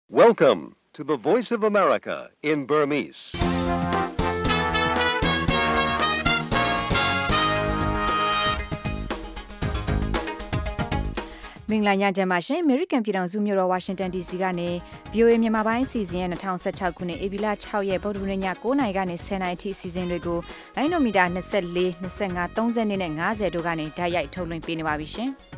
Welcome to the Voice of America in Burmese. ။မင်္ဂလာညချမ်းပါရှင်။ American ပြည်ထောင်စုမြို့တော် Washington DC ကနေ VOA မြန်မာပိုင်းအစီအစဉ်ရဲ့2016ခုနှစ်ဧပြီလ6ရက်ဗုဒ္ဓဟူးနေ့ည9:00နာရီကနေ10:00နာရီအထိအစီအစဉ်တွေကိုလိုင်းနိုမီတာ24 25 30နဲ့50တို့ကနေဓာတ်ရိုက်ထုတ်လွှင့်ပေးနေပါပြီရှင်။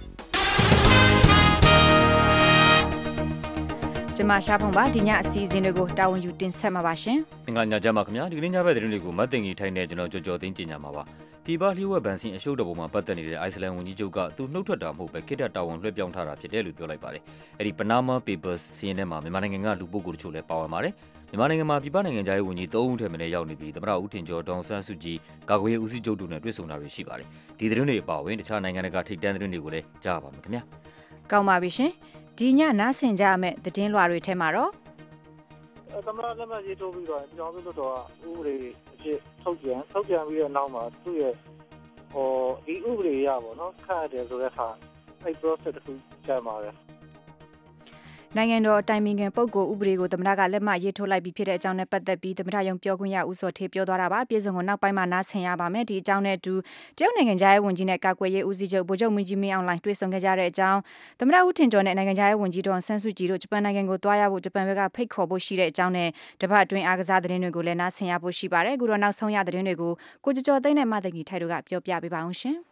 ကျမရှားဖုံပါဒီညအစီအစဉ်တွေကိုတာဝန်ယူတင်ဆက်မှာပါရှင်။မင်္ဂလာညချမ်းပါခင်ဗျာ။ဒီကနေ့ညဘက်သတင်းတွေကိုမတ်တင်ကြီးထိုင်းနေကျွန်တော်ကြော်သိန်းကြီးညာမှာပါ။ပြည်ပလျှို့ဝှက်ဗန်စင်အရှုပ်တော်ပုံမှာပတ်သက်နေတဲ့အိုက်စလန်ဝန်ကြီးချုပ်ကသူနှုတ်ထွက်တာမဟုတ်ပဲခိတ္တတာဝန်လွှဲပြောင်းထားတာဖြစ်တယ်လို့ပြောလိုက်ပါတယ်။အဲဒီ Panama Papers စီးရင်ထဲမှာမြန်မာနိုင်ငံကလူပုဂ္ဂိုလ်တချို့လည်းပါဝင်ပါတယ်။မြန်မာနိုင်ငံမှာပြည်ပနိုင်ငံသားရေးဝန်ကြီး3ဦးထက်မနည်းရောက်နေပြီးသမ္မတဦးထင်ကျော်ဒေါန်ဆန်းစုကြည်ကာကွယ်ရေးဦးစီးချုပ်တို့နဲ့တွေ့ဆုံတာတွေရှိပါတယ်။ဒီသတင်းတွေအပါအဝင်တခြားနိုင်ငံတကာထိပ်တန်းသတင်းတွေကိုလည်းကြားပါမယ်ခင်ဗျာ။ကောင်းပါပြီရှင်။ဒီညနားဆင်ကြရမယ့်သတင်းလွှာတွေထဲမှာတော့သမ္မတလက်မှတ်ရေးထိုးပြီးတော့ကျောင်းစုတော်ကဥပဒေအဖြစ်ထုတ်ပြန်ပြီးတဲ့နောက်မှာသူ့ရဲ့ဒီဥပဒေရပါတော့ခန့်တယ်ဆိုတဲ့အခါအဲ့ process တစ်ခုကြာမှာပဲနိုင်ငံတော်အတိုင်ပင်ခံပုဂ္ဂိုလ်ဥပဒေကိုသမ္မတကလက်မှတ်ရေးထိုးလိုက်ပြီးဖြစ်တဲ့အကြောင်းနဲ့ပတ်သက်ပြီးသမ္မတရုံးပြောခွင့်ရဦးစောထေးပြောသွားတာပါ။ပြည်စုံကိုနောက်ပိုင်းမှာနားဆင်ရပါမယ်။ဒီအကြောင်းနဲ့အတူတရုတ်နိုင်ငံသားရေးဝန်ကြီးနဲ့ကာကွယ်ရေးဦးစီးချုပ်ဗိုလ်ချုပ်မင်းကြီးမင်းအောင်လှိုင်တွေ့ဆုံခဲ့ကြတဲ့အကြောင်းသမ္မတဦးထင်ကျော်နဲ့နိုင်ငံသားရေးဝန်ကြီးဒေါန်ဆန်းစုကြည်တို့ဂျပန်နိုင်ငံကိုတွားရဖို့ဂျပန်ဘက်ကဖိတ်ခေါ်ဖို့ရှိတဲ့အကြောင်းနဲ့တပတ်အတွင်းအားကစားသတင်းတွေကိုလည်းနားဆင်ရဖို့ရှိပါတယ်။အခုတော့နောက်ဆုံးရသတင်းတွေကိုကိုကျော်သိန်းနဲ့မသိကြီးထိုက်တို့ကပြောပြပေးပါအောင်ရှင်။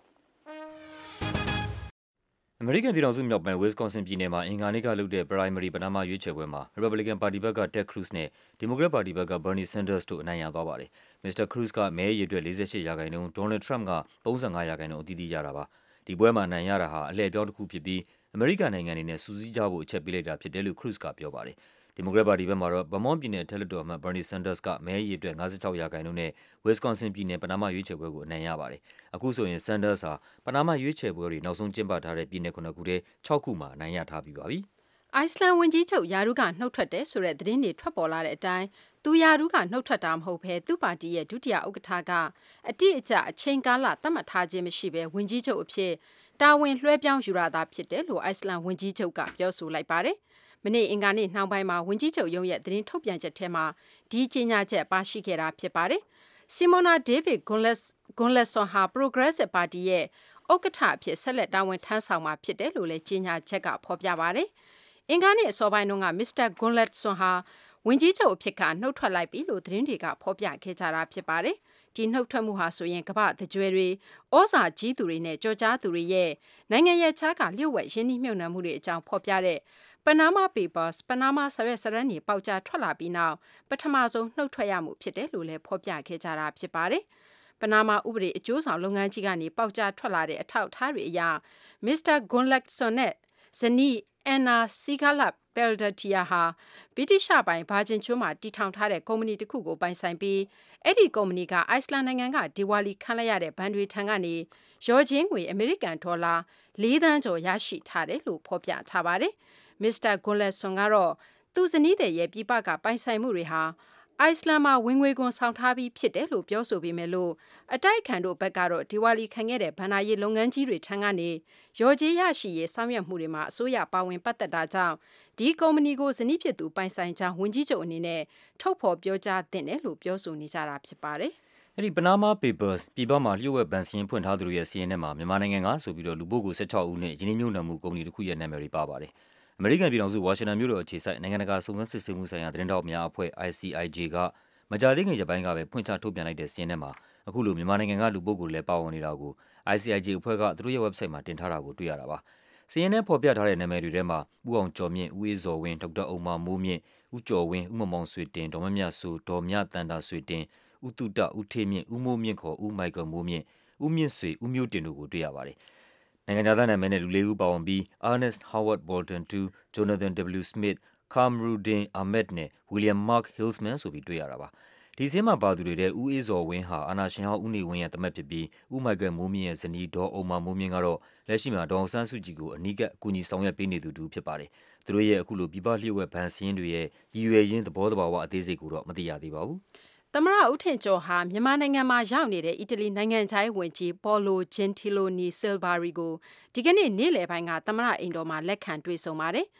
အမေရိကန်ပြည်ထောင်စုမြောက်ပိုင်း Wisconsin ပြည်နယ်မှာအင်္ဂါနေ့ကလုပ်တဲ့ primary ပဏာမရွေးချယ်ပွဲမှာ Republican ပါတီဘက်က Ted Cruz နဲ့ Democrat ပါတီဘက်က Bernie Sanders တို့အနိုင်ရသွားပါတယ်။ Mr. Cruz ကမဲရည်အတွက်48%, Donald Trump က35%အသီးသီးရတာပါ။ဒီပွဲမှာအနိုင်ရတာဟာအလှည့်အပြောင်းတစ်ခုဖြစ်ပြီးအမေရိကန်နိုင်ငံအနေနဲ့စူးစီးကြဖို့အချက်ပေးလိုက်တာဖြစ်တယ်လို့ Cruz ကပြောပါတယ်။ Democrat ပါတီဘက်မှာတော့ Vermont ပြည်နယ်အထက်လွှတ်တော်အမတ် Bernie Sanders ကမဲရည်အတွက်56%နဲ့ Wisconsin ပြည်နယ်ပဏာမရွေးချယ်ပွဲကိုအနိုင်ရပါတယ်။အခုဆိုရင် Sanders ဟာပဏာမရွေးချယ်ပွဲတွေနောက်ဆုံးကျင်းပထားတဲ့ပြည်နယ်9ခုထဲ6ခုမှာအနိုင်ရထားပြီးပါပြီ။အိုက်စလန်ဝန်ကြီးချုပ်ယာရုကနှုတ်ထွက်တယ်ဆိုတဲ့သတင်းတွေထွက်ပေါ်လာတဲ့အတိုင်းသူယာရုကနှုတ်ထွက်တာမဟုတ်ဘဲသူ့ပါတီရဲ့ဒုတိယဥက္ကဋ္ဌကအတိအကျအချိန်ကာလသတ်မှတ်ထားခြင်းမရှိဘဲဝန်ကြီးချုပ်အဖြစ်တာဝန်လွှဲပြောင်းယူရတာဖြစ်တယ်လို့အိုက်စလန်ဝန်ကြီးချုပ်ကပြောဆိုလိုက်ပါတယ်။မနေ့အင်္ဂါနေ့နှောင်းပိုင်းမှာဝန်ကြီးချုပ်ရုံးရဲ့သတင်းထုတ်ပြန်ချက်ထဲမှာဒီကြေညာချက်ပါရှိခဲ့တာဖြစ်ပါတယ်။ Simona David Gonlesson ဟာ Progressive ပါတီရဲ့ဥက္ကဋ္ဌအဖြစ်ဆက်လက်တာဝန်ထမ်းဆောင်မှာဖြစ်တယ်လို့လည်းကြေညာချက်ကဖော်ပြပါတယ်။အင်္ဂါနေ့အစောပိုင်းတုန်းက Mr. Gonlesson ဟာဝန်ကြီးချုပ်အဖြစ်ကနှုတ်ထွက်လိုက်ပြီလို့သတင်းတွေကဖော်ပြခဲ့ကြတာဖြစ်ပါတယ်။ဒီနှုတ်ထွက်မှုဟာဆိုရင်ကမ္ဘာ့တကြွယ်တွေဩဇာကြီးသူတွေနဲ့ကြော်ကြားသူတွေရဲ့နိုင်ငံရဲ့ခြားကလျှို့ဝှက်ရင်းနှီးမြှုပ်နှံမှုတွေအကြောင်းဖော်ပြတဲ့ Panama Papers ပနားမားစာရွက်စာတမ်းတွေပေါက်ကြားထွက်လာပြီးနောက်ပထမဆုံးနှုတ်ထွက်ရမှုဖြစ်တယ်လို့လည်းဖော်ပြခဲ့ကြတာဖြစ်ပါတယ်။ပနားမားဥပဒေအကျိုးဆောင်လုပ်ငန်းကြီးကနေပေါက်ကြားထွက်လာတဲ့အထောက်အထားတွေအရ Mr. Gonlesson နဲ့ဇနီး Anna Sigala-Peltier ဟာဗြိတိရှပိုင် Virgin ကျွန်းမှာတည်ထောင်ထားတဲ့ကုမ္ပဏီတစ်ခုကိုပိုင်ဆိုင်ပြီးအဲ့ဒီကုမ္ပဏီကအိုက်စလန်နိုင်ငံကဒီဝါလီခံလိုက်ရတဲ့ဘဏ်တွေထံကနေရော်ချင်းငွေအမေရိကန်ဒေါ်လာ4 သန်းကျော်ရရှိထားတယ်လို့ဖော်ပြထားပါတယ်။ Mr. Gonlesson ကတော့သူဇနီးတဲ့ရဲ့ပြည်ပကပိုင်ဆိုင်မှုတွေဟာအိုက်စလန်မှာဝင်ငွေခွန်ဆောင်ထားပြီးဖြစ်တယ်လို့ပြောဆိုပေမဲ့လို့အတိုက်အခံတို့ဘက်ကတော့ဒီဝါလီခံခဲ့တဲ့ဘဏ္ဍာရေးလုပ်ငန်းကြီးတွေထံကနေရော်ကြေးရရှိရေးဆောင်ရွက်မှုတွေမှာအစိုးရပါဝင်ပတ်သက်တာကြောင့်ဒီကုမ္ပဏီကိုဇနီးဖြစ်သူပိုင်ဆိုင်ကြောင်းဝန်ကြီးချုပ်အနေနဲ့ထုတ်ဖော်ပြောကြားသင့်တယ်လို့ပြောဆိုနေကြတာဖြစ်ပါတယ်။အဲဒီ Panama Papers ပြည်ပမှာလျှို့ဝှက်ဘဏ်စာရင်းဖွင့်ထားသူတွေရဲ့စာရင်းထဲမှာမြန်မာနိုင်ငံကဆိုပြီးတော့လူပုဂ္ဂိုလ်16ဦးနဲ့ယင်းနှိမ့်ညွန့်နှံမှုကုမ္ပဏီတစ်ခုရဲ့နာမည်တွေပါပါတယ်။အမေရိကန်ပြည်ထောင်စုဝါရှင်တန်မြို့တော်အခြေစိုက်နိုင်ငံတကာစုံစမ်းစစ်ဆေးမှုဆိုင်ရာသတင်းတောက်များအဖွဲ့ ICIJ ကမကြာသေးခင်ရက်ပိုင်းကပဲဖွင့်ချထုတ်ပြန်လိုက်တဲ့စာရင်းထဲမှာအခုလိုမြန်မာနိုင်ငံကလူပုဂ္ဂိုလ်လည်းပါဝင်နေတာကို ICIJ အဖွဲ့ကသူတို့ရဲ့ website မှာတင်ထားတာကိုတွေ့ရတာပါ။စာရင်းထဲဖော်ပြထားတဲ့နာမည်တွေထဲမှာဦးအောင်ကျော်မြင့်၊ဦးအေးဇော်ဝင်း၊ဒေါက်တာအုံမာမိုးမြင့်၊ဦးကျော်ဝင်း၊ဦးမောင်မောင်ဆွေတင်၊ဒေါ်မမြစိုး၊ဒေါ်မြတန်တာဆွေတင်၊ဦးတုတ၊ဦးထေးမြင့်၊ဦးမိုးမြင့်ခေါ်ဦးမိုက်ကယ်မိုးမြင့်၊ဦးမြင့်ဆွေ၊ဦးမျိုးတင်တို့ကိုတွေ့ရပါတယ်။နိုင်ငံခြားသားနာမည်နဲ့လူ4ဦးပါဝင်ပြီး Ernest Howard Bolton II, Jonathan W. Smith, Kamruddin Ahmed နဲ့ William Mark Hillsman ဆိုပြီးတွေ့ရတာပါ။ဒီစာရင်းမှာပါသူတွေထဲဦးအေးဇော်ဝင်းဟာအာဏာရှင်ဟောင်းဦးနေဝင်းရဲ့သမက်ဖြစ်ပြီးဦးမိုက်ကယ်မိုးမြင့်ရဲ့ဇနီးဒေါ်အုံမာမိုးမြင့်ကတော့လက်ရှိမှာဒေါအောင်ဆန်းစုကြည်ကိုအနီးကပ်အကူအညီဆောင်ရွက်ပေးနေသူတူဖြစ်ပါတယ်။သူတို့ရဲ့အခုလိုပြည်ပလျှို့ဝှက်ဘဏ်စာရင်းတွေရဲ့ရည်ရွယ်ရင်းသဘောတဘာဝအသေးစိတ်ကိုတော့မသိရသေးပါဘူး။သမ္မတဦးထင်ကျော်ဟာမြန်မာနိုင်ငံမှာရောက်နေတဲ့အီတလီနိုင်ငံခြားရေးဝန်ကြီးပေါ်လိုဂျင်တီလိုနီဆီလ်ဗာရီကိုဒီကနေ့နေ့လယ်ပိုင်းကသမ္မတအိမ်တော်မှာလက်ခံတွေ့ဆုံပါတယ်။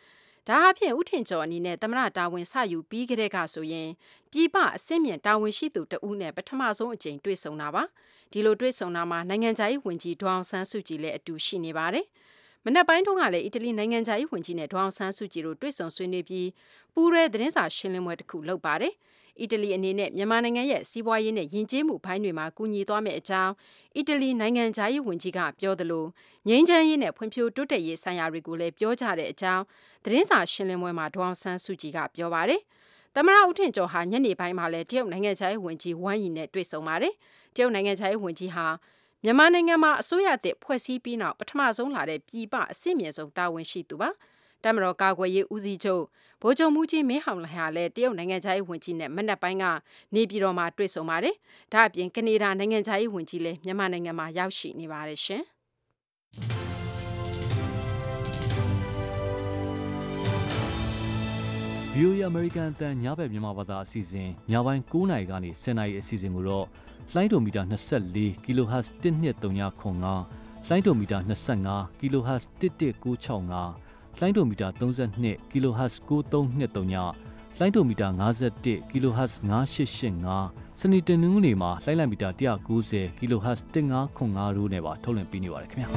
ဒါအပြင်ဥထင်ကျော်အနေနဲ့သမရတာဝန်စယူပြီးကြတဲ့ကဆိုရင်ပြည်ပအစင်းမြင့်တာဝန်ရှိသူတဦးနဲ့ပထမဆုံးအကြိမ်တွေ့ဆုံတာပါဒီလိုတွေ့ဆုံတာမှာနိုင်ငံခြားရေးဝန်ကြီးဒေါအောင်ဆန်းစုကြည်လည်းအတူရှိနေပါတယ်မနက်ပိုင်းတုန်းကလည်းအီတလီနိုင်ငံခြားရေးဝန်ကြီးနဲ့ဒေါအောင်ဆန်းစုကြည်တို့တွေ့ဆုံဆွေးနွေးပြီးပူးရဲသတင်းစာရှင်းလင်းပွဲတစ်ခုလုပ်ပါတယ်အီတလီအနေနဲ့မြန်မာနိုင်ငံရဲ့စီးပွားရေးနဲ့ယဉ်ကျေးမှုဘိုင်းတွေမှာကူညီသွားမယ့်အကြောင်းအီတလီနိုင်ငံခြားရေးဝန်ကြီးကပြောသလိုငြိမ်းချမ်းရေးနဲ့ဖွံ့ဖြိုးတိုးတက်ရေးဆိုင်ရာတွေကိုလည်းပြောကြတဲ့အကြောင်းသတင်းစာရှင်းလင်းပွဲမှာဒေါအောင်ဆန်းစုကြည်ကပြောပါတယ်။သမ္မတဦးထင်ကျော်ဟာညနေပိုင်းမှာလည်းတရုတ်နိုင်ငံခြားရေးဝန်ကြီးဝမ်ယီနဲ့တွေ့ဆုံပါတယ်။တရုတ်နိုင်ငံခြားရေးဝန်ကြီးဟာမြန်မာနိုင်ငံမှာအစိုးရအသစ်ဖွဲ့စည်းပြီးနောက်ပထမဆုံးလာတဲ့ပြည်ပအဆင့်မြင့်ဆုံးတာဝန်ရှိသူပါ။တမတော်ကာကွယ်ရေးဦးစီးချုပ်ဗိုလ်ချုပ်မှူးကြီးမင်းအောင်လှိုင်ဟာလည်းတရုတ်နိုင်ငံခြားရေးဝန်ကြီးနဲ့မနက်ပိုင်းကနေပြည်တော်မှာတွေ့ဆုံပါတယ်။ဒါ့အပြင်ကနေဒါနိုင်ငံခြားရေးဝန်ကြီးလည်းမြန်မာနိုင်ငံမှာရောက်ရှိနေပါတယ်ရှင်။ VOA American အတန်ညဘက်မြန်မာဘာသာအစီအစဉ်ညပိုင်း9:00 နာရီကနေ10:00 နာရီအစီအစဉ်ကိုတော့လိုင်းဒိုမီတာ24 kHz 1235လိုင်းဒိုမီတာ25 kHz 11965လိုင်းဒိုမီတာ32 kHz 9323လိုင်းဒိုမီတာ51 kHz 9885စနေတနင်္ဂနွေမှာလိုင်းလိုက်မီတာ190 kHz 1505တို့နဲ့ပါထုတ်လွှင့်ပေးနေပါတယ်ခင်ဗျာ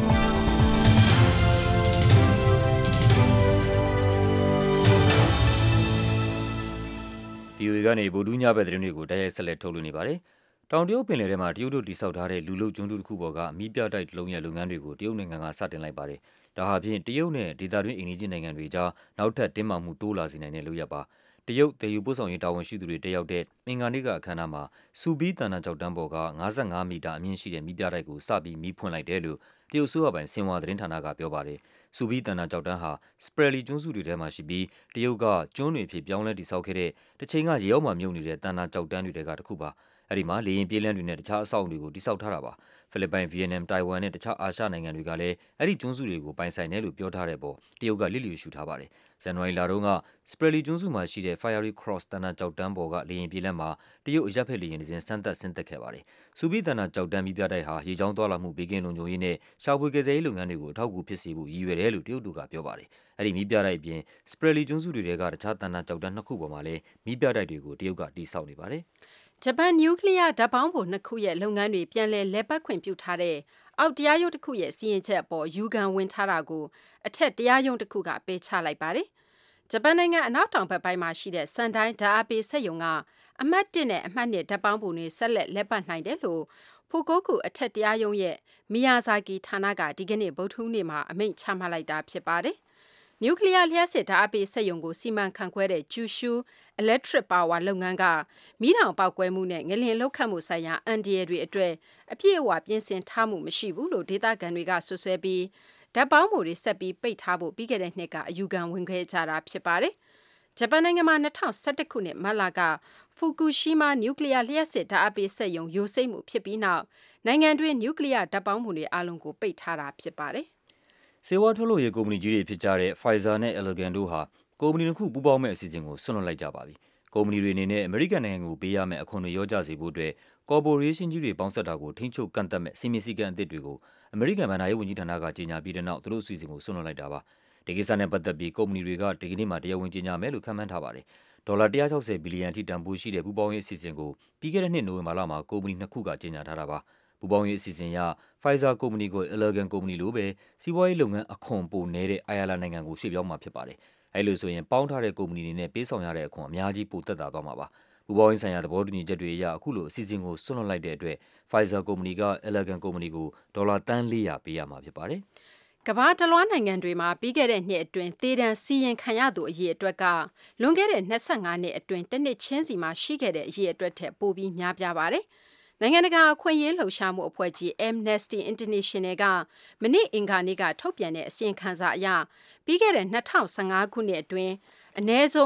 VOA ကနေဗိုလ်ဒူးညဘက်သတင်းတွေကိုတိုက်ရိုက်ဆက်လက်ထုတ်လွှင့်နေပါတယ်။တောင်တရုတ်ပင်လယ်ထဲမှာတရုတ်တို့တိစောက်ထားတဲ့လူလုကျွန်းတုတစ်ခုပေါ်ကမီးပြတိုက်တစ်လုံးရဲ့လုပ်ငန်းတွေကိုတရုတ်နိုင်ငံကစတင်လိုက်ပါတယ်။ဒါဟာဖြင့်တရုတ်နဲ့ဒေသတွင်းအိမ်နီးချင်းနိုင်ငံတွေကြားနောက်ထပ်တင်းမာမှုတိုးလာစေနိုင်တဲ့လုပ်ရပ်ပါ။တရုတ်တည်ယူပို့ဆောင်ရေးတာဝန်ရှိသူတွေတက်ရောက်တဲ့အင်္ဂါနေ့ကအခမ်းအနားမှာစူဘီတန်နာကျောက်တန်းပေါ်က55မီတာအမြင့်ရှိတဲ့မီးပြတိုက်ကိုစပြီးမီးဖွင့်လိုက်တယ်လို့တရုတ်ဆိုရပိုင်ဆင်ဟွာသတင်းဌာနကပြောပါတယ်။စူဘီတန်နာကျောက်တန်းဟာစပရယ်လီကျွန်းစုတွေထဲမှာရှိပြီးတရုတ်ကကျွန်းတွေဖြစ်ပြောင်းလဲတည်ဆောက်ခဲ့တဲ့တစ်ချိန်ကရေအောက်မှာမြုပ်နေတဲ့တန်နာကျောက်တန်းတွေကတစ်ခုပါ။အဲဒီမှာလေရင်ပြေးလမ်းတွေနဲ့တခြားအဆောက်အအုံတွေကိုတည်ဆောက်ထားတာပါ။ဖိလစ်ပိုင်၊ဗီယက်နမ်၊တိုင်ဝမ်နဲ့တခြားအာရှနိုင်ငံတွေကလည်းအဲဒီကျွန်းစုတွေကိုပိုင်ဆိုင်တယ်လို့ပြောထားတဲ့ပေါ်တရုတ်ကလစ်လျူရှုထားပါတယ်။ဇန်နဝါရီလတုန်းကစပရယ်လီကျွန်းစုမှာရှိတဲ့ Fiery Cross တန်နာကျောက်တန်းပေါ်ကလေရင်ပြေးလမ်းမှာတရုတ်အရပ်ဖက်လေယာဉ်တစ်စင်းစမ်းသပ်ဆင်းသက်ခဲ့ပါတယ်။စူဘီတန်နာကျောက်တန်းမီးပြတိုက်ဟာရေကြောင်းသွားလာမှုဘေးကင်းလုံခြုံရေးနဲ့ရှာဖွေကယ်ဆယ်ရေးလုပ်ငန်းတွေကိုအထောက်အကူဖြစ်စေဖို့ရည်ရွယ်တယ်လို့တရုတ်တို့ကပြောပါတယ်။အဲဒီမီးပြတိုက်အပြင်စပရယ်လီကျွန်းစုတွေကတခြားတန်နာကျောက်တန်းနှစ်ခုပေါ်မှာလည်းမီးပြတိုက်တွေကိုတရုတ်ကတည်ဆောက်နေပါတယ်။ဂျပန်နျူကလ িয়ার ဓာတ်ပေါင်းဖိုနှစ်ခုရဲ့လုပ်ငန်းတွေပြန်လည်ပတ်ခွင့်ပြုထားတဲ့အောက်တရားရုံးတစ်ခုရဲ့စီရင်ချက်အပေါ်ယူကန်ဝင်ထားတာကိုအထက်တရားရုံးတစ်ခုကပယ်ချလိုက်ပါတယ်။ဂျပန်နိုင်ငံအနောက်တောင်ဘက်ပိုင်းမှာရှိတဲ့စန်ဒိုင်းဓာတ်အားပေးစက်ရုံကအမှတ်1နဲ့အမှတ်2ဓာတ်ပေါင်းဖိုတွေဆက်လက်ပတ်နိုင်တယ်လို့ဖူကိုကူအထက်တရားရုံးရဲ့မီယာဇာကီဌာနကဒီကနေ့ဗုဒ္ဓဟူးနေ့မှာအမိန့်ချမှတ်လိုက်တာဖြစ်ပါတယ်။နျူကလ িয়ার လျှပ်စစ်ဓာတ်အားပေးစက်ရုံကိုစီမံခန့်ခွဲတဲ့ကျူရှူ Electric Power လုပ်ငန်းကမီးတောင်ပေါက်ကွဲမှုနဲ့ငလျင်လှုပ်ခတ်မှုဆိုင်ရာအန္တရာယ်တွေအတွက်အပြည့်အဝပြင်ဆင်ထားမှုမရှိဘူးလို့ဒေသခံတွေကဆွဆွဲပြီးဓာတ်ပေါင်းဖိုတွေဆက်ပြီးပိတ်ထားဖို့ပြီးခဲ့တဲ့နှစ်ကအယူခံဝင်ခဲ့ကြတာဖြစ်ပါတယ်။ဂျပန်နိုင်ငံမှာ2011ခုနှစ်မတ်လကဖူကူရှီမာနျူကလ িয়ার လျှပ်စစ်ဓာတ်အားပေးစက်ရုံယိုစိမ့်မှုဖြစ်ပြီးနောက်နိုင်ငံတွင်းနျူကလ িয়ার ဓာတ်ပေါင်းဖိုတွေအလုံးကိုပိတ်ထားတာဖြစ်ပါတယ်။ဆေးဝါးထုတ်လုပ်ရေးကုမ္ပဏီကြီးတွေဖြစ်ကြတဲ့ Pfizer နဲ့ Allergan တို့ဟာကုမ္ပဏီနှစ်ခုပူးပေါင်းမဲ့အစီအစဉ်ကိုဆွန့်လွှတ်လိုက်ကြပါပြီ။ကုမ္ပဏီတွေအနေနဲ့အမေရိကန်နိုင်ငံကိုပေးရမယ့်အခွန်တွေရောကြစေဖို့အတွက်ကော်ပိုရေးရှင်းကြီးတွေပေါင်းစပ်တာကိုထိန်းချုပ်ကန့်သတ်မဲ့စီမံစည်းကမ်းအသစ်တွေကိုအမေရိကန်ဗဏ္ဍာရေးဝန်ကြီးဌာနကကြေညာပြီးတဲ့နောက်သူတို့အစီအစဉ်ကိုဆွန့်လွှတ်လိုက်တာပါ။ဒီကိစ္စနဲ့ပတ်သက်ပြီးကုမ္ပဏီတွေကဒီကနေ့မှတရားဝင်ကြေညာမယ်လို့ခန့်မှန်းထားပါတယ်။ဒေါ်လာ160ဘီလီယံအထိတန်ဖိုးရှိတဲ့ပူးပေါင်းရေးအစီအစဉ်ကိုပြီးခဲ့တဲ့နှစ်နိုဝင်ဘာလမှာကုမ္ပဏီနှစ်ခုကကြေညာထားတာပါ။ပူးပေါင်းရေးအစီအစဉ်အရ Pfizer ကုမ္ပဏီကို Allergan ကုမ္ပဏီလိုပဲစီးပွားရေးလုပ်ငန်းအခွန်ပိုနည်းတဲ့အိုင်ယာလန်နိုင်ငံကိုရွှေ့ပြောင်းမှာဖြစ်ပါတယ်။အဲဒီလိုဆိုရင်ပေါင်းထားတဲ့ကုမ္ပဏီတွေနဲ့ပေးဆောင်ရတဲ့အခွန်အများကြီးပိုသက်သာသွားမှာပါ။ပူးပေါင်းရေးဆိုင်ရာသဘောတူညီချက်တွေအရအခုလိုအစီအစဉ်ကိုဆွန့်လွှတ်လိုက်တဲ့အတွက် Pfizer ကုမ္ပဏီက Allergan ကုမ္ပဏီကိုဒေါ်လာသန်း400ပေးရမှာဖြစ်ပါတယ်။ကမ္ဘာတလွှားနိုင်ငံတွေမှာပြီးခဲ့တဲ့နှစ်အတွင်းသေဒဏ်စီရင်ခံရသူအရေအတွက်ကလွန်ခဲ့တဲ့25နှစ်အတွင်းတစ်နှစ်ချင်းစီမှာရှိခဲ့တဲ့အရေအတွက်ထက်ပိုပြီးများပြားပါတယ်။နိုင်ငံတကာအခွင့်အရေးလှုပ်ရှားမှုအဖွဲ့ကြီး Amnesty International ကမနေ့အင်္ဂါနေ့ကထုတ်ပြန်တဲ့အစီရင်ခံစာအရပြီးခဲ့တဲ့2015ခုနှစ်အတွင်းအနည်းဆုံး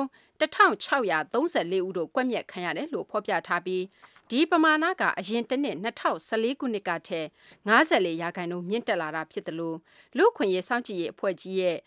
1634ဦးတို့ကွပ်မျက်ခံရတယ်လို့ဖော်ပြထားပြီးဒီပမာဏကအရင်တစ်နှစ်2014ခုနှစ်ကထက်54%မြင့်တက်လာတာဖြစ်တယ်လို့လူ့အခွင့်အရေးစောင့်ကြည့်ရေးအဖွဲ့ကြီးရဲ့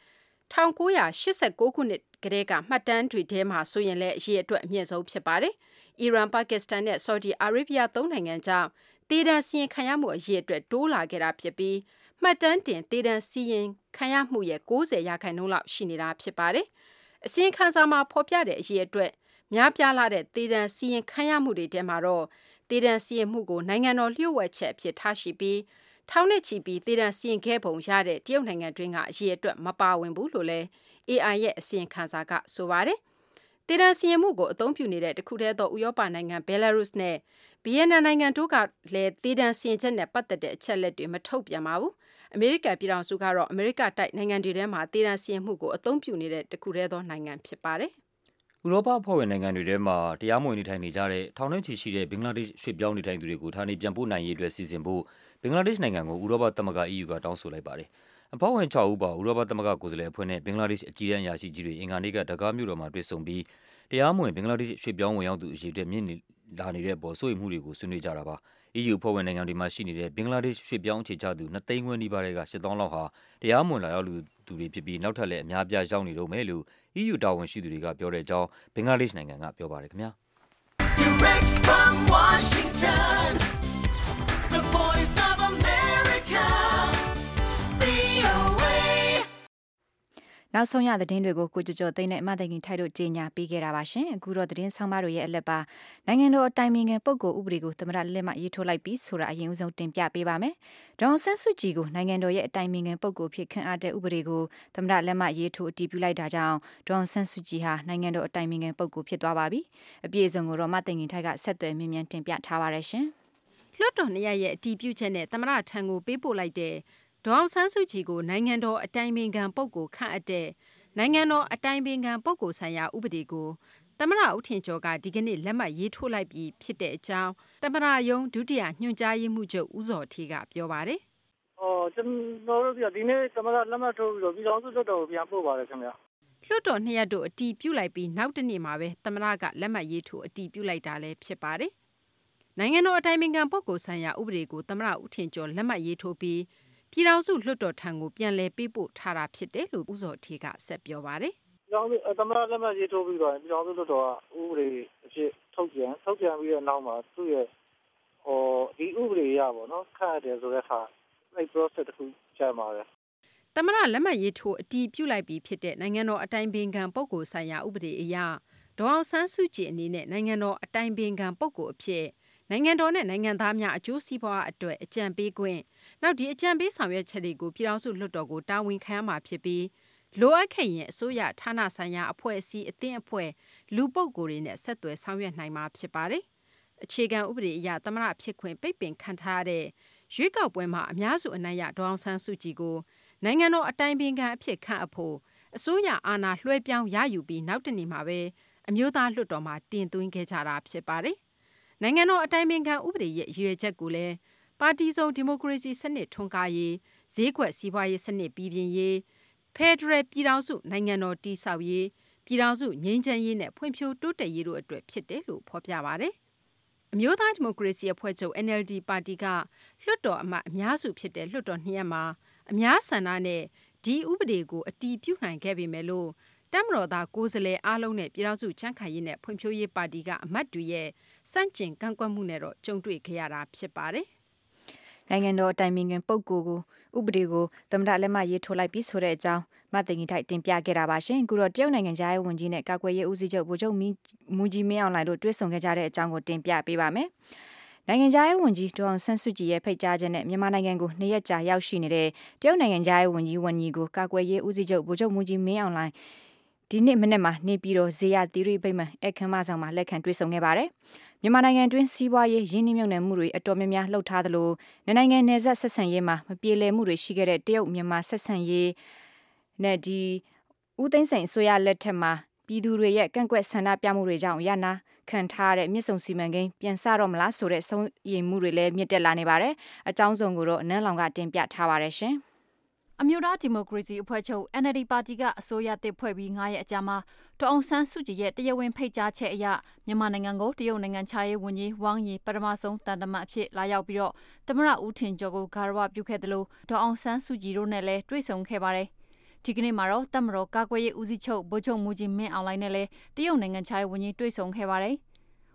1989ခုနှစ်ကတည်းကမှတ်တမ်းတွေထဲမှာဆိုရင်လည်းအရေးအတွက်အမြင့်ဆုံးဖြစ်ပါတယ်။အီရန်၊ပါကစ္စတန်နဲ့ဆော်ဒီအာရေဗျ3နိုင်ငံကြောင့်သေဒဏ်စီရင်ခံရမှုအရေးအတွက်တိုးလာခဲ့တာဖြစ်ပြီးမှတ်တမ်းတင်သေဒဏ်စီရင်ခံရမှုရဲ့90%လောက်ရှိနေတာဖြစ်ပါတယ်။အစီရင်ခံစာမှာဖော်ပြတဲ့အရေးအတွက်များပြားလာတဲ့သေဒဏ်စီရင်ခံရမှုတွေထဲမှာတော့သေဒဏ်စီရင်မှုကိုနိုင်ငံတော်လျှို့ဝှက်ချက်အဖြစ်ထားရှိပြီးထောင်နဲ့ချီပြီးသေဒဏ်စီရင်ခဲ့ပုံရတဲ့တရုတ်နိုင်ငံတွင်းကအရေးအတွက်မပါဝင်ဘူးလို့လည်း AI ရဲ့အစီရင်ခံစာကဆိုပါတယ်။သေဒဏ်စီရင်မှုကိုအသုံးပြုနေတဲ့တခုတည်းသောဥရောပနိုင်ငံဘယ်လာရုစ်နဲ့ဗီယက်နမ်နိုင်ငံတို့ကလည်းသေဒဏ်စီရင်ချက်နဲ့ပတ်သက်တဲ့အချက်အလက်တွေမထုတ်ပြန်ပါဘူး။အမေရိကန်ပြည်ထောင်စုကတော့အမေရိကတိုက်နိုင်ငံတွေထဲမှာသေဒဏ်စီရင်မှုကိုအသုံးပြုနေတဲ့တခုတည်းသောနိုင်ငံဖြစ်ပါတယ်။ဥရောပအဖွဲ့ဝင်နိုင်ငံတွေထဲမှာတရားမဝင်နေထိုင်နေကြတဲ့ထောင်နဲ့ချီရှိတဲ့ဘင်္ဂလားဒေ့ရှ်ရွှေ့ပြောင်းနေထိုင်သူတွေကိုဌာနေပြန်ပို့နိုင်ရေးအတွက်စီစဉ်ဖို့ဘင်္ဂလားဒေ့ရှ်နိုင်ငံကိုဥရောပသမဂ္ဂ EU ကတောင်းဆိုလိုက်ပါတယ်။အဖွဲ့ဝင်6ဦးပါဥရောပသမဂ္ဂကိုယ်စားလှယ်အဖွဲ့နဲ့ဘင်္ဂလားဒေ့ရှ်အကြီးတန်းအရာရှိကြီးတွေအင်္ဂါနေ့ကဒါကာမြို့တော်မှာတွေ့ဆုံပြီးတရားမဝင်ဘင်္ဂလားဒေ့ရှ်ရွှေ့ပြောင်းဝင်ရောက်သူအရေးအတွက်မြင့်လာနေတဲ့အပေါ်စိုးရိမ်မှုတွေကိုဆွေးနွေးကြတာပါ။ EU အဖွဲ့ဝင်နိုင်ငံတွေမှာရှိနေတဲ့ဘင်္ဂလားဒေ့ရှ်ရွှေ့ပြောင်းအခြေချသူ2သိန်းခွဲနီးပါးက8000လောက်ဟာတရားမဝင်လာရောက်သူတွေဖြစ်ပြီးနောက်ထပ်လည်းအများအပြားရောက်နေတော့မယ်လို့ EU တာဝန်ရှိသူတွေကပြောတဲ့အကြောင်းဘင်္ဂလားဒေ့ရှ်နိုင်ငံကပြောပါတယ်ခင်ဗျာ။ Direct from Washington, the voice of America, VOA နောက်ဆုံးရသတင်းတွေကိုကိုကျော်သိန်းနဲ့အမသိငင်ထိုက်တို့ကြေညာပေးခဲ့တာပါရှင်အခုတော့သတင်းဆောင်မတို့ရဲ့အလက်ပါနိုင်ငံတော်အတိုင်ပင်ခံပုဂ္ဂိုလ်ဥပဒေကိုသမ္မတလက်မှတ်ရေးထိုးလိုက်ပြီးဆိုတာအရင်ဦးဆုံးတင်ပြပေးပါမယ်ဒေါ်အောင်ဆန်းစုကြည်ကိုနိုင်ငံတော်ရဲ့အတိုင်ပင်ခံပုဂ္ဂိုလ်ဖြစ်ခန့်အပ်တဲ့ဥပဒေကိုသမ္မတလက်မှတ်ရေးထိုးအတည်ပြုလိုက်တာကြောင့်ဒေါ်အောင်ဆန်းစုကြည်ဟာနိုင်ငံတော်အတိုင်ပင်ခံပုဂ္ဂိုလ်ဖြစ်သွားပါပြီအပြည့်အစုံကိုတော့မသိငင်ထိုက်ကဆက်သွယ်မြင်မြန်တင်ပြထားပါရရှင်လွှတ်တော်နှစ်ရပ်ရဲ့အတည်ပြုချက်နဲ့သမ္မတထံကိုပေးပို့လိုက်တဲ့ဒေါ်အောင်ဆန်းစုကြည်ကိုနိုင်ငံတော်အတိုင်ပင်ခံပုဂ္ဂိုလ်ခန့်အပ်တဲ့နိုင်ငံတော်အတိုင်ပင်ခံပုဂ္ဂိုလ်ဆိုင်ရာဥပဒေကိုသမ္မတဦးထင်ကျော်ကဒီကနေ့လက်မှတ်ရေးထိုးလိုက်ပြီးဖြစ်တဲ့အကြောင်းသမ္မတရုံးဒုတိယညွှန်ကြားရေးမှူးချုပ်ဦးဇော်ဌေးကပြောပါတယ်။ကျွန်တော်တို့ဒီနေ့သမ္မတလက်မှတ်ထိုးပြီးတော့ပြည်ထောင်စုလွှတ်တော်ကိုပြန်ပို့ပါတယ်ခင်ဗျ။လွှတ်တော်နှစ်ရပ်တို့အတည်ပြုလိုက်ပြီးနောက်တနေ့မှာပဲသမ္မတကလက်မှတ်ရေးထိုးအတည်ပြုလိုက်တာလည်းဖြစ်ပါတယ်။နိုင်ငံတော်အတိုင်ပင်ခံပုဂ္ဂိုလ်ဆိုင်ရာဥပဒေကိုသမ္မတဦးထင်ကျော်လက်မှတ်ရေးထိုးပြီးပြည်ထောင်စုလွှတ်တော်ထံကိုပြန်လည်ပေးပို့ထားတာဖြစ်တယ်လို့ဦးဇော်ဌေးကဆက်ပြောပါတယ်။ပြည်ထောင်စုသမ္မတလက်မှတ်ရေးထိုးပြီးတော့ပြည်ထောင်စုလွှတ်တော်ကဥပဒေအဖြစ်ထုတ်ပြန်ပြီးတဲ့နောက်မှာသူ့ရဲ့ဒီဥပဒေရပါတော့ခန့်ရတယ်ဆိုတဲ့အခါအဲ့ process တခုကြာမှာပဲ။သမ္မတလက်မှတ်ရေးထိုးအတည်ပြုလိုက်ပြီးဖြစ်တဲ့နိုင်ငံတော်အတိုင်ပင်ခံပုဂ္ဂိုလ်ဆိုင်ရာဥပဒေအရဒေါ်အောင်ဆန်းစုကြည်အနေနဲ့နိုင်ငံတော်အတိုင်ပင်ခံပုဂ္ဂိုလ်အဖြစ်နိုင်ငံတော်နဲ့နိုင်ငံသားများအကျိုးစီးပွားအတွက်အကြံပေးခွင့်နောက်ဒီအကြံပေးဆောင်ရွက်ချက်တွေကိုပြည်ထောင်စုလွှတ်တော်ကိုတာဝန်ခံရမှာဖြစ်ပြီးလိုအပ်ခဲ့ရင်အစိုးရဌာနဆိုင်ရာအဖွဲ့အစည်းအသင်းအဖွဲ့လူပုဂ္ဂိုလ်တွေနဲ့ဆက်သွယ်ဆောင်ရွက်နိုင်မှာဖြစ်ပါတယ်။အခြေခံဥပဒေအရသမ္မတဖြစ်ခွင့်ပိတ်ပင်ခံထားတဲ့ရွေးကောက်ပွဲမှာအများစုအနိုင်ရဒေါ်အောင်ဆန်းစုကြည်ကိုနိုင်ငံတော်အတိုင်ပင်ခံအဖြစ်ခန့်အပ်ဖို့အစိုးရအာဏာလွှဲပြောင်းရယူပြီးနောက်တနေ့မှာပဲအမျိုးသားလွှတ်တော်မှာတင်သွင်းခဲ့ကြတာဖြစ်ပါတယ်။နိုင်ငံတော်အတိုင်ပင်ခံဥပဒေရဲ့ရည်ရွယ်ချက်ကိုလည်းပါတီစုံဒီမိုကရေစီစနစ်ထွန်းကားရေးဈေးကွက်စီးပွားရေးစနစ်ပြည်ပြင်ရေးဖက်ဒရယ်ပြည်ထောင်စုနိုင်ငံတော်တည်ဆောက်ရေးပြည်ထောင်စုငြိမ်းချမ်းရေးနဲ့ဖွံ့ဖြိုးတိုးတက်ရေးတို့အတွက်ဖြစ်တယ်လို့ဖော်ပြပါတယ်။အမျိုးသားဒီမိုကရေစီအဖွဲ့ချုပ် NLD ပါတီကလွှတ်တော်အမတ်အများစုဖြစ်တဲ့လွှတ်တော်နှစ်ရပ်မှာအများဆန္ဒနဲ့ဒီဥပဒေကိုအတည်ပြုနိုင်ခဲ့ပေမဲ့လို့တပ်မတော်သားကိုယ်စားလှယ်အားလုံးနဲ့ပြည်ထောင်စုချမ်းသာရေးနဲ့ဖွံ့ဖြိုးရေးပါတီကအမတ်တွေရဲ့စန့်ကျင်ကန့်ကွက်မှုနဲ့တော့ကြုံတွေ့ခဲ့ရတာဖြစ်ပါတယ်။နိုင်ငံတော်အတိုင်ပင်ခံပုဂ္ဂိုလ်ကိုဥပဒေကိုသမ္မတလက်မှတ်ရေးထိုးလိုက်ပြီးဆိုတဲ့အကြောင်းမသိငင်ထိုက်တင်ပြခဲ့တာပါရှင်အခုတော့တရုတ်နိုင်ငံသားရေးဝန်ကြီးနဲ့ကာကွယ်ရေးဦးစီးချုပ်ဗိုလ်ချုပ်မူကြီးမင်းအောင်လှိုင်တို့တွေ့ဆုံခဲ့ကြတဲ့အကြောင်းကိုတင်ပြပေးပါမယ်နိုင်ငံခြားရေးဝန်ကြီးဒေါ်အောင်ဆန်းစုကြည်ရဲ့ဖိတ်ကြားချက်နဲ့မြန်မာနိုင်ငံကို2ရက်ကြာရောက်ရှိနေတဲ့တရုတ်နိုင်ငံခြားရေးဝန်ကြီးကိုကာကွယ်ရေးဦးစီးချုပ်ဗိုလ်ချုပ်မူကြီးမင်းအောင်လှိုင်ဒီနေ့မနေ့မှာနေပြည်တော်ဇေယျသီရိဗိမာန်အခမ်းမဆောင်မှာလက်ခံတွေ့ဆုံခဲ့ပါတယ်။မြန်မာနိုင်ငံတွင်းစီးပွားရေးရင်းနှီးမြှုပ်နှံမှုတွေအတော်များများလှုပ်ထားသလိုနိုင်ငံနယ်စပ်ဆက်ဆံရေးမှာမပြေလည်မှုတွေရှိခဲ့တဲ့တရုတ်မြန်မာဆက်ဆံရေးနဲ့ဒီဦးသိန်းစိန်အစိုးရလက်ထက်မှာပြည်သူတွေရဲ့ကန့်ကွက်ဆန္ဒပြမှုတွေကြောင့်ရနာခံထားတဲ့မြစ်ဆုံစီမံကိန်းပြန်စတော့မလားဆိုတဲ့ဆုံးယဉ်မှုတွေလည်းမြင့်တက်လာနေပါတယ်။အကြောင်းစုံကိုတော့နန်းလောင်ကတင်ပြထားပါတယ်ရှင်။အမျိုးသားဒီမိုကရေစီအဖွဲ့ချုပ် NLD ပါတီကအစိုးရတစ်ဖွဲ့ပြီး9ရက်အကြာမှာဒေါ်အောင်ဆန်းစုကြည်ရဲ့တရားဝင်ဖိတ်ကြားချက်အရမြန်မာနိုင်ငံကိုတရုတ်နိုင်ငံခြားရေးဝန်ကြီးဝမ်ယီပထမဆုံးတန်တမန်အဖြစ်လာရောက်ပြီးတော့သမ္မတဦးထင်ကျော်ကိုဂါရဝပြုခဲ့တယ်လို့ဒေါ်အောင်ဆန်းစုကြည်တို့နဲ့လည်းတွေ့ဆုံခဲ့ပါတယ်။ဒီကနေ့မှာတော့တပ်မတော်ကာကွယ်ရေးဦးစီးချုပ်ဗိုလ်ချုပ်မူကြီးမင်းအောင်လှိုင်နဲ့လည်းတရုတ်နိုင်ငံခြားရေးဝန်ကြီးတွေ့ဆုံခဲ့ပါတယ်။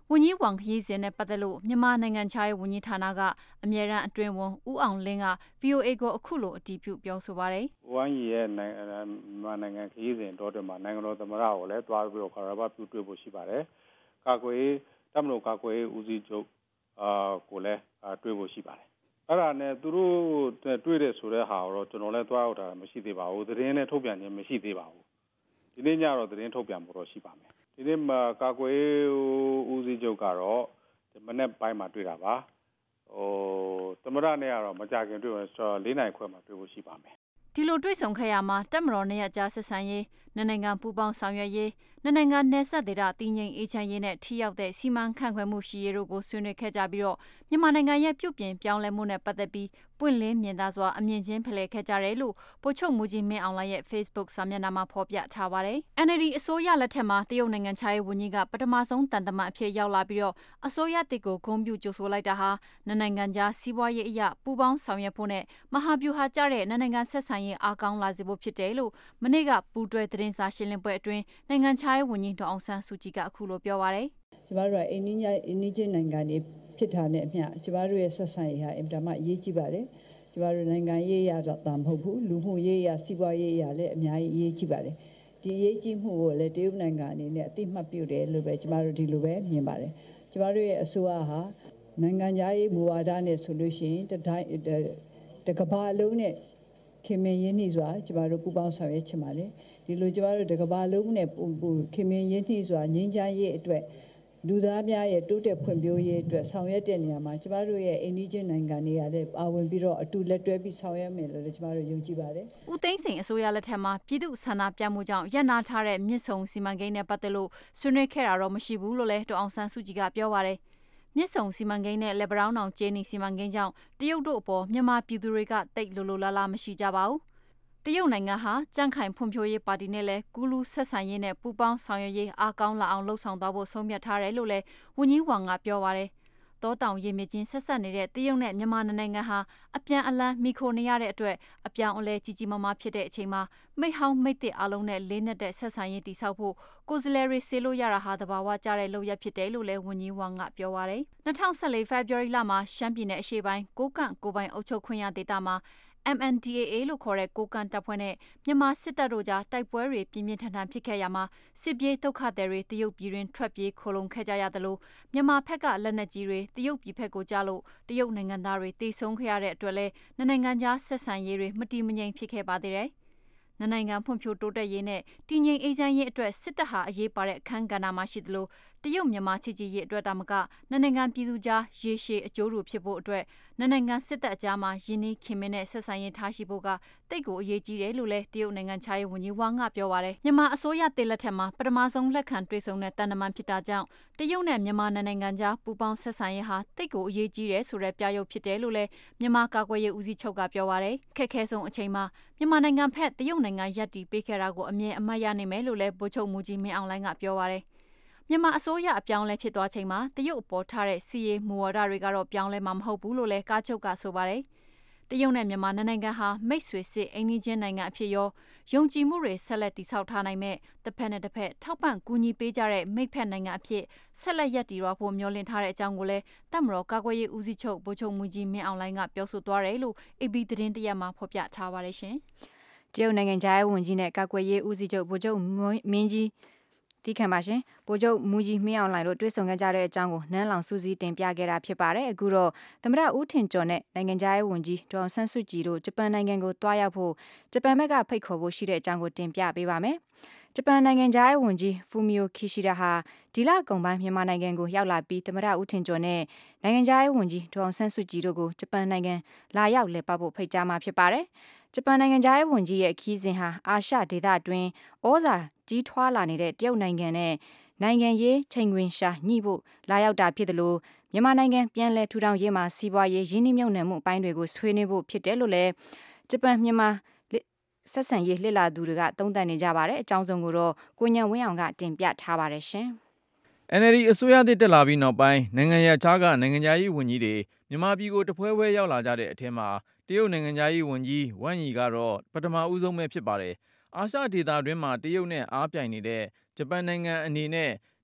ဝန်ကြီးဝမ်ခရီးစဉ်နဲ့ပတ်သက်လို့မြန်မာနိုင်ငံခြားရေးဝန်ကြီးဌာနကအမြဲတမ်းအတွင်းဝန်ဦးအောင်လင်းက VOA ကိုအခုလိုအတည်ပြုပြောဆိုပါတယ်။ဝမ်ရီရဲ့မြန်မာနိုင်ငံခရီးစဉ်တော့မှာနိုင်ငံတော်သမ္မတကိုလည်းတွားပြီးတော့ခါရဘပြုတွေ့ဖို့ရှိပါတယ်။ကာကွယ်တပ်မတော်ကာကွယ်ဦးစီးချုပ်ကိုလည်းတွေ့ဖို့ရှိပါတယ်။အဲ့ဒါနဲ့သူတို့တွေ့တဲ့ဆိုတဲ့ဟာတော့ကျွန်တော်လည်းတွားရောက်တာမရှိသေးပါဘူး။သတင်းနဲ့ထုတ်ပြန်ခြင်းမရှိသေးပါဘူး။ဒီနေ့ညတော့သတင်းထုတ်ပြန်ဖို့တော့ရှိပါမယ်။ဒီနေ့မှာကာကွယ်ဦးစီးချုပ်ကတော့မနေ့ပိုင်းမှာတွေ့တာပါသမ္မတနဲ့ကတော့မကြခင်တွေ့ရင်4 နာရီခွဲမှာတွေ့ဖို့ရှိပါမယ်ဒီလိုတွေ့ဆုံခဲ့ရမှာတပ်မတော်နဲ့အကြားဆက်ဆံရေးနိုင်ငံပူးပေါင်းဆောင်ရွက်ရေးနိုင်ငံနယ်စပ်ဒေသတည်ငြိမ်အေးချမ်းရေးနဲ့ထိရောက်တဲ့စီမံခန့်ခွဲမှုရှိရေးတို့ကိုဆွေးနွေးခဲ့ကြပြီးတော့မြန်မာနိုင်ငံရဲ့ပြုပြင်ပြောင်းလဲမှုနဲ့ပတ်သက်ပြီးပွင့်လင်းမြင်သာစွာအမြင်ချင်းဖလှယ်ခဲ့ကြတယ်လို့ဗိုလ်ချုပ်မူကြီးမင်းအောင်လှိုင်ရဲ့ Facebook စာမျက်နှာမှာဖော်ပြထားပါတယ်။ NLD အစိုးရလက်ထက်မှာတရုတ်နိုင်ငံခြားရေးဝန်ကြီးကပထမဆုံးတန်တမန်အဖြစ်ရောက်လာပြီးတော့အစိုးရတစ်ကိုဂုဏ်ပြုကြိုဆိုလိုက်တာဟာနိုင်ငံကြားစီးပွားရေးအရာပူးပေါင်းဆောင်ရွက်ဖို့နဲ့မဟာဗျူဟာကျတဲ့နိုင်ငံဆက်ဆံရေးအားကောင်းလာစေဖို့ဖြစ်တယ်လို့မနေ့ကပူးတွဲသတင်းစာရှင်းလင်းပွဲအတွင်းနိုင်ငံခြားရေးဝန်ကြီးဒေါအောင်ဆန်းစုကြည်ကအခုလိုပြောပါတယ်။ကျမတို့ကအိန္ဒိယနိုင်ငံတွေဖြစ်တာနဲ့အမျှကျမတို့ရဲ့ဆက်ဆံရေးဟာအင်တာမအရေးကြီးပါတယ်။ကျမတို့နိုင်ငံရေးရတာမဟုတ်ဘူးလူမှုရေးရစီးပွားရေးရလည်းအများကြီးအရေးကြီးပါတယ်။ဒီအရေးကြီးမှုကိုလည်းတရုတ်နိုင်ငံအနေနဲ့အသိမှတ်ပြုတယ်လို့ပဲကျမတို့ဒီလိုပဲမြင်ပါတယ်။ကျမတို့ရဲ့အစိုးရဟာနိုင်ငံရေးမူဝါဒနဲ့ဆိုလို့ရှိရင်တကမ္ဘာလုံးနဲ့ခင်မင်ရင်းနှီးစွာကျမတို့ပူးပေါင်းဆောင်ရွက်ချင်ပါတယ်။ဒီလိုကျမတို့တကမ္ဘာလုံးနဲ့ခင်မင်ရင်းနှီးစွာငြိမ်းချမ်းရေးအတွက်လူသားများရဲ့တိုးတက်ဖွံ့ဖြိုးရေးအတွက်ဆောင်ရွက်တဲ့နေရာမှာကျမတို့ရဲ့အိန္ဒိယနိုင်ငံတွေကလည်းပါဝင်ပြီးတော့အတူလက်တွဲပြီးဆောင်ရွက်မယ်လို့လည်းကျမတို့ယုံကြည်ပါတယ်။ဦးသိန်းစိန်အစိုးရလက်ထက်မှာပြည်သူ့ဆန္ဒပြမှုကြောင့်ရပ်နားထားတဲ့မြစ်ဆုံစီမံကိန်းနဲ့ပတ်သက်လို့ဆွေးနွေးခဲ့တာတော့မရှိဘူးလို့လည်းဒေါအောင်ဆန်းစုကြည်ကပြောပါတယ်။မြစ်ဆုံစီမံကိန်းနဲ့လက်ပတောင်းတောင်ကျေးနီစီမံကိန်းကြောင့်တရုတ်တို့အပေါ်မြန်မာပြည်သူတွေကတိတ်လိုလိုလားလားမရှိကြပါဘူး။တရုတ်နိုင်ငံဟာကြန့်ခိုင်ဖွံ့ဖြိုးရေးပါတီနဲ့လည်းကူးလူးဆက်ဆံရေးနဲ့ပူးပေါင်းဆောင်ရွက်ရေးအားကောင်းလာအောင်လှုံ့ဆော်သွားဖို့ဆုံးဖြတ်ထားတယ်လို့လည်းဝန်ကြီးဝမ်ကပြောပါတယ်။တောတောင်ရေမြစ်ချင်းဆက်ဆက်နေတဲ့တရုတ်နဲ့မြန်မာနိုင်ငံဟာအပြန်အလှန်မိခိုနေရတဲ့အတွက်အပြောင်းအလဲကြီးကြီးမားမားဖြစ်တဲ့အချိန်မှာမိတ်ဟောင်းမိတ်တစ်အလုံးနဲ့လေးနက်တဲ့ဆက်ဆံရေးတည်ဆောက်ဖို့ကိုယ်စားလှယ်တွေဆေးလို့ရတာဟာသဘာဝကျတဲ့လုပ်ရဖြစ်တယ်လို့လည်းဝန်ကြီးဝမ်ကပြောပါတယ်။2014 February လမှာရှမ်းပြည်နယ်အရှေ့ပိုင်းကိုကန့်ကိုပိုင်အုပ်ချုပ်ခွင့်ရဒေသမှာMNDAA လို့ခေါ်တဲ့ကိုကန့်တပ်ဖွဲ့နဲ့မြန်မာစစ်တပ်တို့ကြားတိုက်ပွဲတွေပြင်းပြင်းထန်ထန်ဖြစ်ခဲ့ရမှာစစ်ပြေးဒုက္ခသည်တွေတရုတ်ပြည်တွင်ထွက်ပြေးခိုလုံခဲ့ကြရသလိုမြန်မာဘက်ကလက်နက်ကြီးတွေတရုတ်ပြည်ဘက်ကိုကြားလို့တရုတ်နိုင်ငံသားတွေတေဆုံးခဲ့ရတဲ့အတွက်လည်းနိုင်ငံကြားဆက်ဆံရေးတွေမတည်မငြိမ်ဖြစ်ခဲ့ပါသေးတယ်။နိုင်ငံဖွံ့ဖြိုးတိုးတက်ရေးနဲ့တည်ငြိမ်အေးချမ်းရေးအတွက်စစ်တပ်ဟာအရေးပါတဲ့အခန်းကဏ္ဍမှာရှိသလိုတရုတ်မြန်မာချစ်ကြည်ရေးအတွက်တာမကနိုင်ငံပြည်သူကြားရေရှည်အကျိုးတူဖြစ်ဖို့အတွက်နိုင်ငံစစ်တပ်အကြားမှာယင်းနှီးခင်မင်းနဲ့ဆက်ဆံရေးထားရှိဖို့ကတိတ်ကိုအရေးကြီးတယ်လို့လည်းတရုတ်နိုင်ငံခြားရေးဝန်ကြီးဝမ်ကပြောပါတယ်။မြန်မာအစိုးရတစ်လက်ထက်မှာပထမဆုံးလက်ခံတွေ့ဆုံတဲ့တန်တမန်ဖြစ်တာကြောင့်တရုတ်နဲ့မြန်မာနိုင်ငံကြားပူးပေါင်းဆက်ဆံရေးဟာတိတ်ကိုအရေးကြီးတယ်ဆိုတဲ့ပြရုပ်ဖြစ်တယ်လို့လည်းမြန်မာကာကွယ်ရေးဦးစီးချုပ်ကပြောပါတယ်။ခက်ခဲဆုံးအချိန်မှာမြန်မာနိုင်ငံဖက်တရုတ်နိုင်ငံရပ်တည်ပေးခဲ့တာကိုအမြဲအမှတ်ရနိုင်မယ်လို့လည်းဗိုလ်ချုပ်မူကြီးမင်းအောင်လှိုင်ကပြောပါတယ်။မြန်မာအစိုးရအပြောင်းလဲဖြစ်သွားချိန်မှာတရုတ်အပေါ်ထားတဲ့စီရေးမူဝါဒတွေကတော့ပြောင်းလဲမှာမဟုတ်ဘူးလို့လည်းကားချုပ်ကဆိုပါတယ်။တရုတ်နဲ့မြန်မာနိုင်ငံဟာမိတ်ဆွေစစ်အိမ်နီးချင်းနိုင်ငံအဖြစ်ရောယုံကြည်မှုတွေဆက်လက်တည်ဆောက်ထားနိုင်မဲ့တစ်ဖက်နဲ့တစ်ဖက်ထောက်ပံ့ကူညီပေးကြတဲ့မိတ်ဖက်နိုင်ငံအဖြစ်ဆက်လက်ရပ်တည်ရဖို့မျှော်လင့်ထားတဲ့အကြောင်းကိုလည်းတပ်မတော်ကာကွယ်ရေးဦးစီးချုပ်ဗိုလ်ချုပ်မူကြီးမင်းအောင်လှိုင်ကပြောဆိုသွားတယ်လို့ AB သတင်းတရက်မှာဖော်ပြထားပါတယ်ရှင်။တရုတ်နိုင်ငံခြားရေးဝန်ကြီးနဲ့ကာကွယ်ရေးဦးစီးချုပ်ဗိုလ်ချုပ်မင်းကြီးဒီခံပါရှင်ဗိုလ်ချုပ်မူကြီးမင်းအောင်လှိုင်တို့တွေ့ဆုံခဲ့ကြတဲ့အကြောင်းကိုနန်းလောင်စူးစီးတင်ပြခဲ့တာဖြစ်ပါတယ်အခုတော့သမ္မတဦးထင်ကျော်နဲ့နိုင်ငံခြားရေးဝန်ကြီးဒေါ်ဆန်းစုကြည်တို့ဂျပန်နိုင်ငံကိုတွားရောက်ဖို့ဂျပန်ဘက်ကဖိတ်ခေါ်ဖို့ရှိတဲ့အကြောင်းကိုတင်ပြပေးပါမယ်ဂျပန်နိုင်ငံခြားရေးဝန်ကြီးဖူမီယိုခီရှိဒါဟာဒီလကုန်ပိုင်းမြန်မာနိုင်ငံကိုရောက်လာပြီးသမ္မတဦးထင်ကျော်နဲ့နိုင်ငံခြားရေးဝန်ကြီးဒေါ်ဆန်းစုကြည်တို့ကိုဂျပန်နိုင်ငံလာရောက်လည်ပတ်ဖို့ဖိတ်ကြားမှာဖြစ်ပါတယ်ဂျပန်နိုင်ငံခြားရေးဝန်ကြီးရဲ့ခီးစဉ်ဟာအာရှဒေသအတွင်းဩဇာကြီးထွားလာနေတဲ့တရုတ်နိုင်ငံနဲ့နိုင်ငံရေးချိန်ခွင်ရှာညှိဖို့လာရောက်တာဖြစ်တယ်လို့မြန်မာနိုင်ငံပြန်လည်ထူထောင်ရေးမှာစီးပွားရေးရင်းနှီးမြှုပ်နှံမှုအပိုင်းတွေကိုဆွေးနွေးဖို့ဖြစ်တယ်လို့လည်းဂျပန်မြန်မာဆက်ဆံရေးလှစ်လာသူတွေကသုံးသပ်နေကြပါတယ်အကြောင်းစုံကိုတော့ကိုညံဝင်းအောင်ကတင်ပြထားပါတယ်ရှင်။ NLD အစိုးရသစ်တက်လာပြီးနောက်ပိုင်းနိုင်ငံရပ်ခြားကနိုင်ငံခြားရေးဝန်ကြီးတွေမြန်မာပြည်ကိုတဖွဲဖွဲရောက်လာကြတဲ့အထက်မှာတရုတ်နိုင်ငံခြားရေးဝန်ကြီးဝမ်ယီကတော့ပထမဦးဆုံးပဲဖြစ်ပါတယ်။အာရှဒေသတွင်းမှာတရုတ်နဲ့အားပြိုင်နေတဲ့ဂျပန်နိုင်ငံအနေနဲ့ဒီ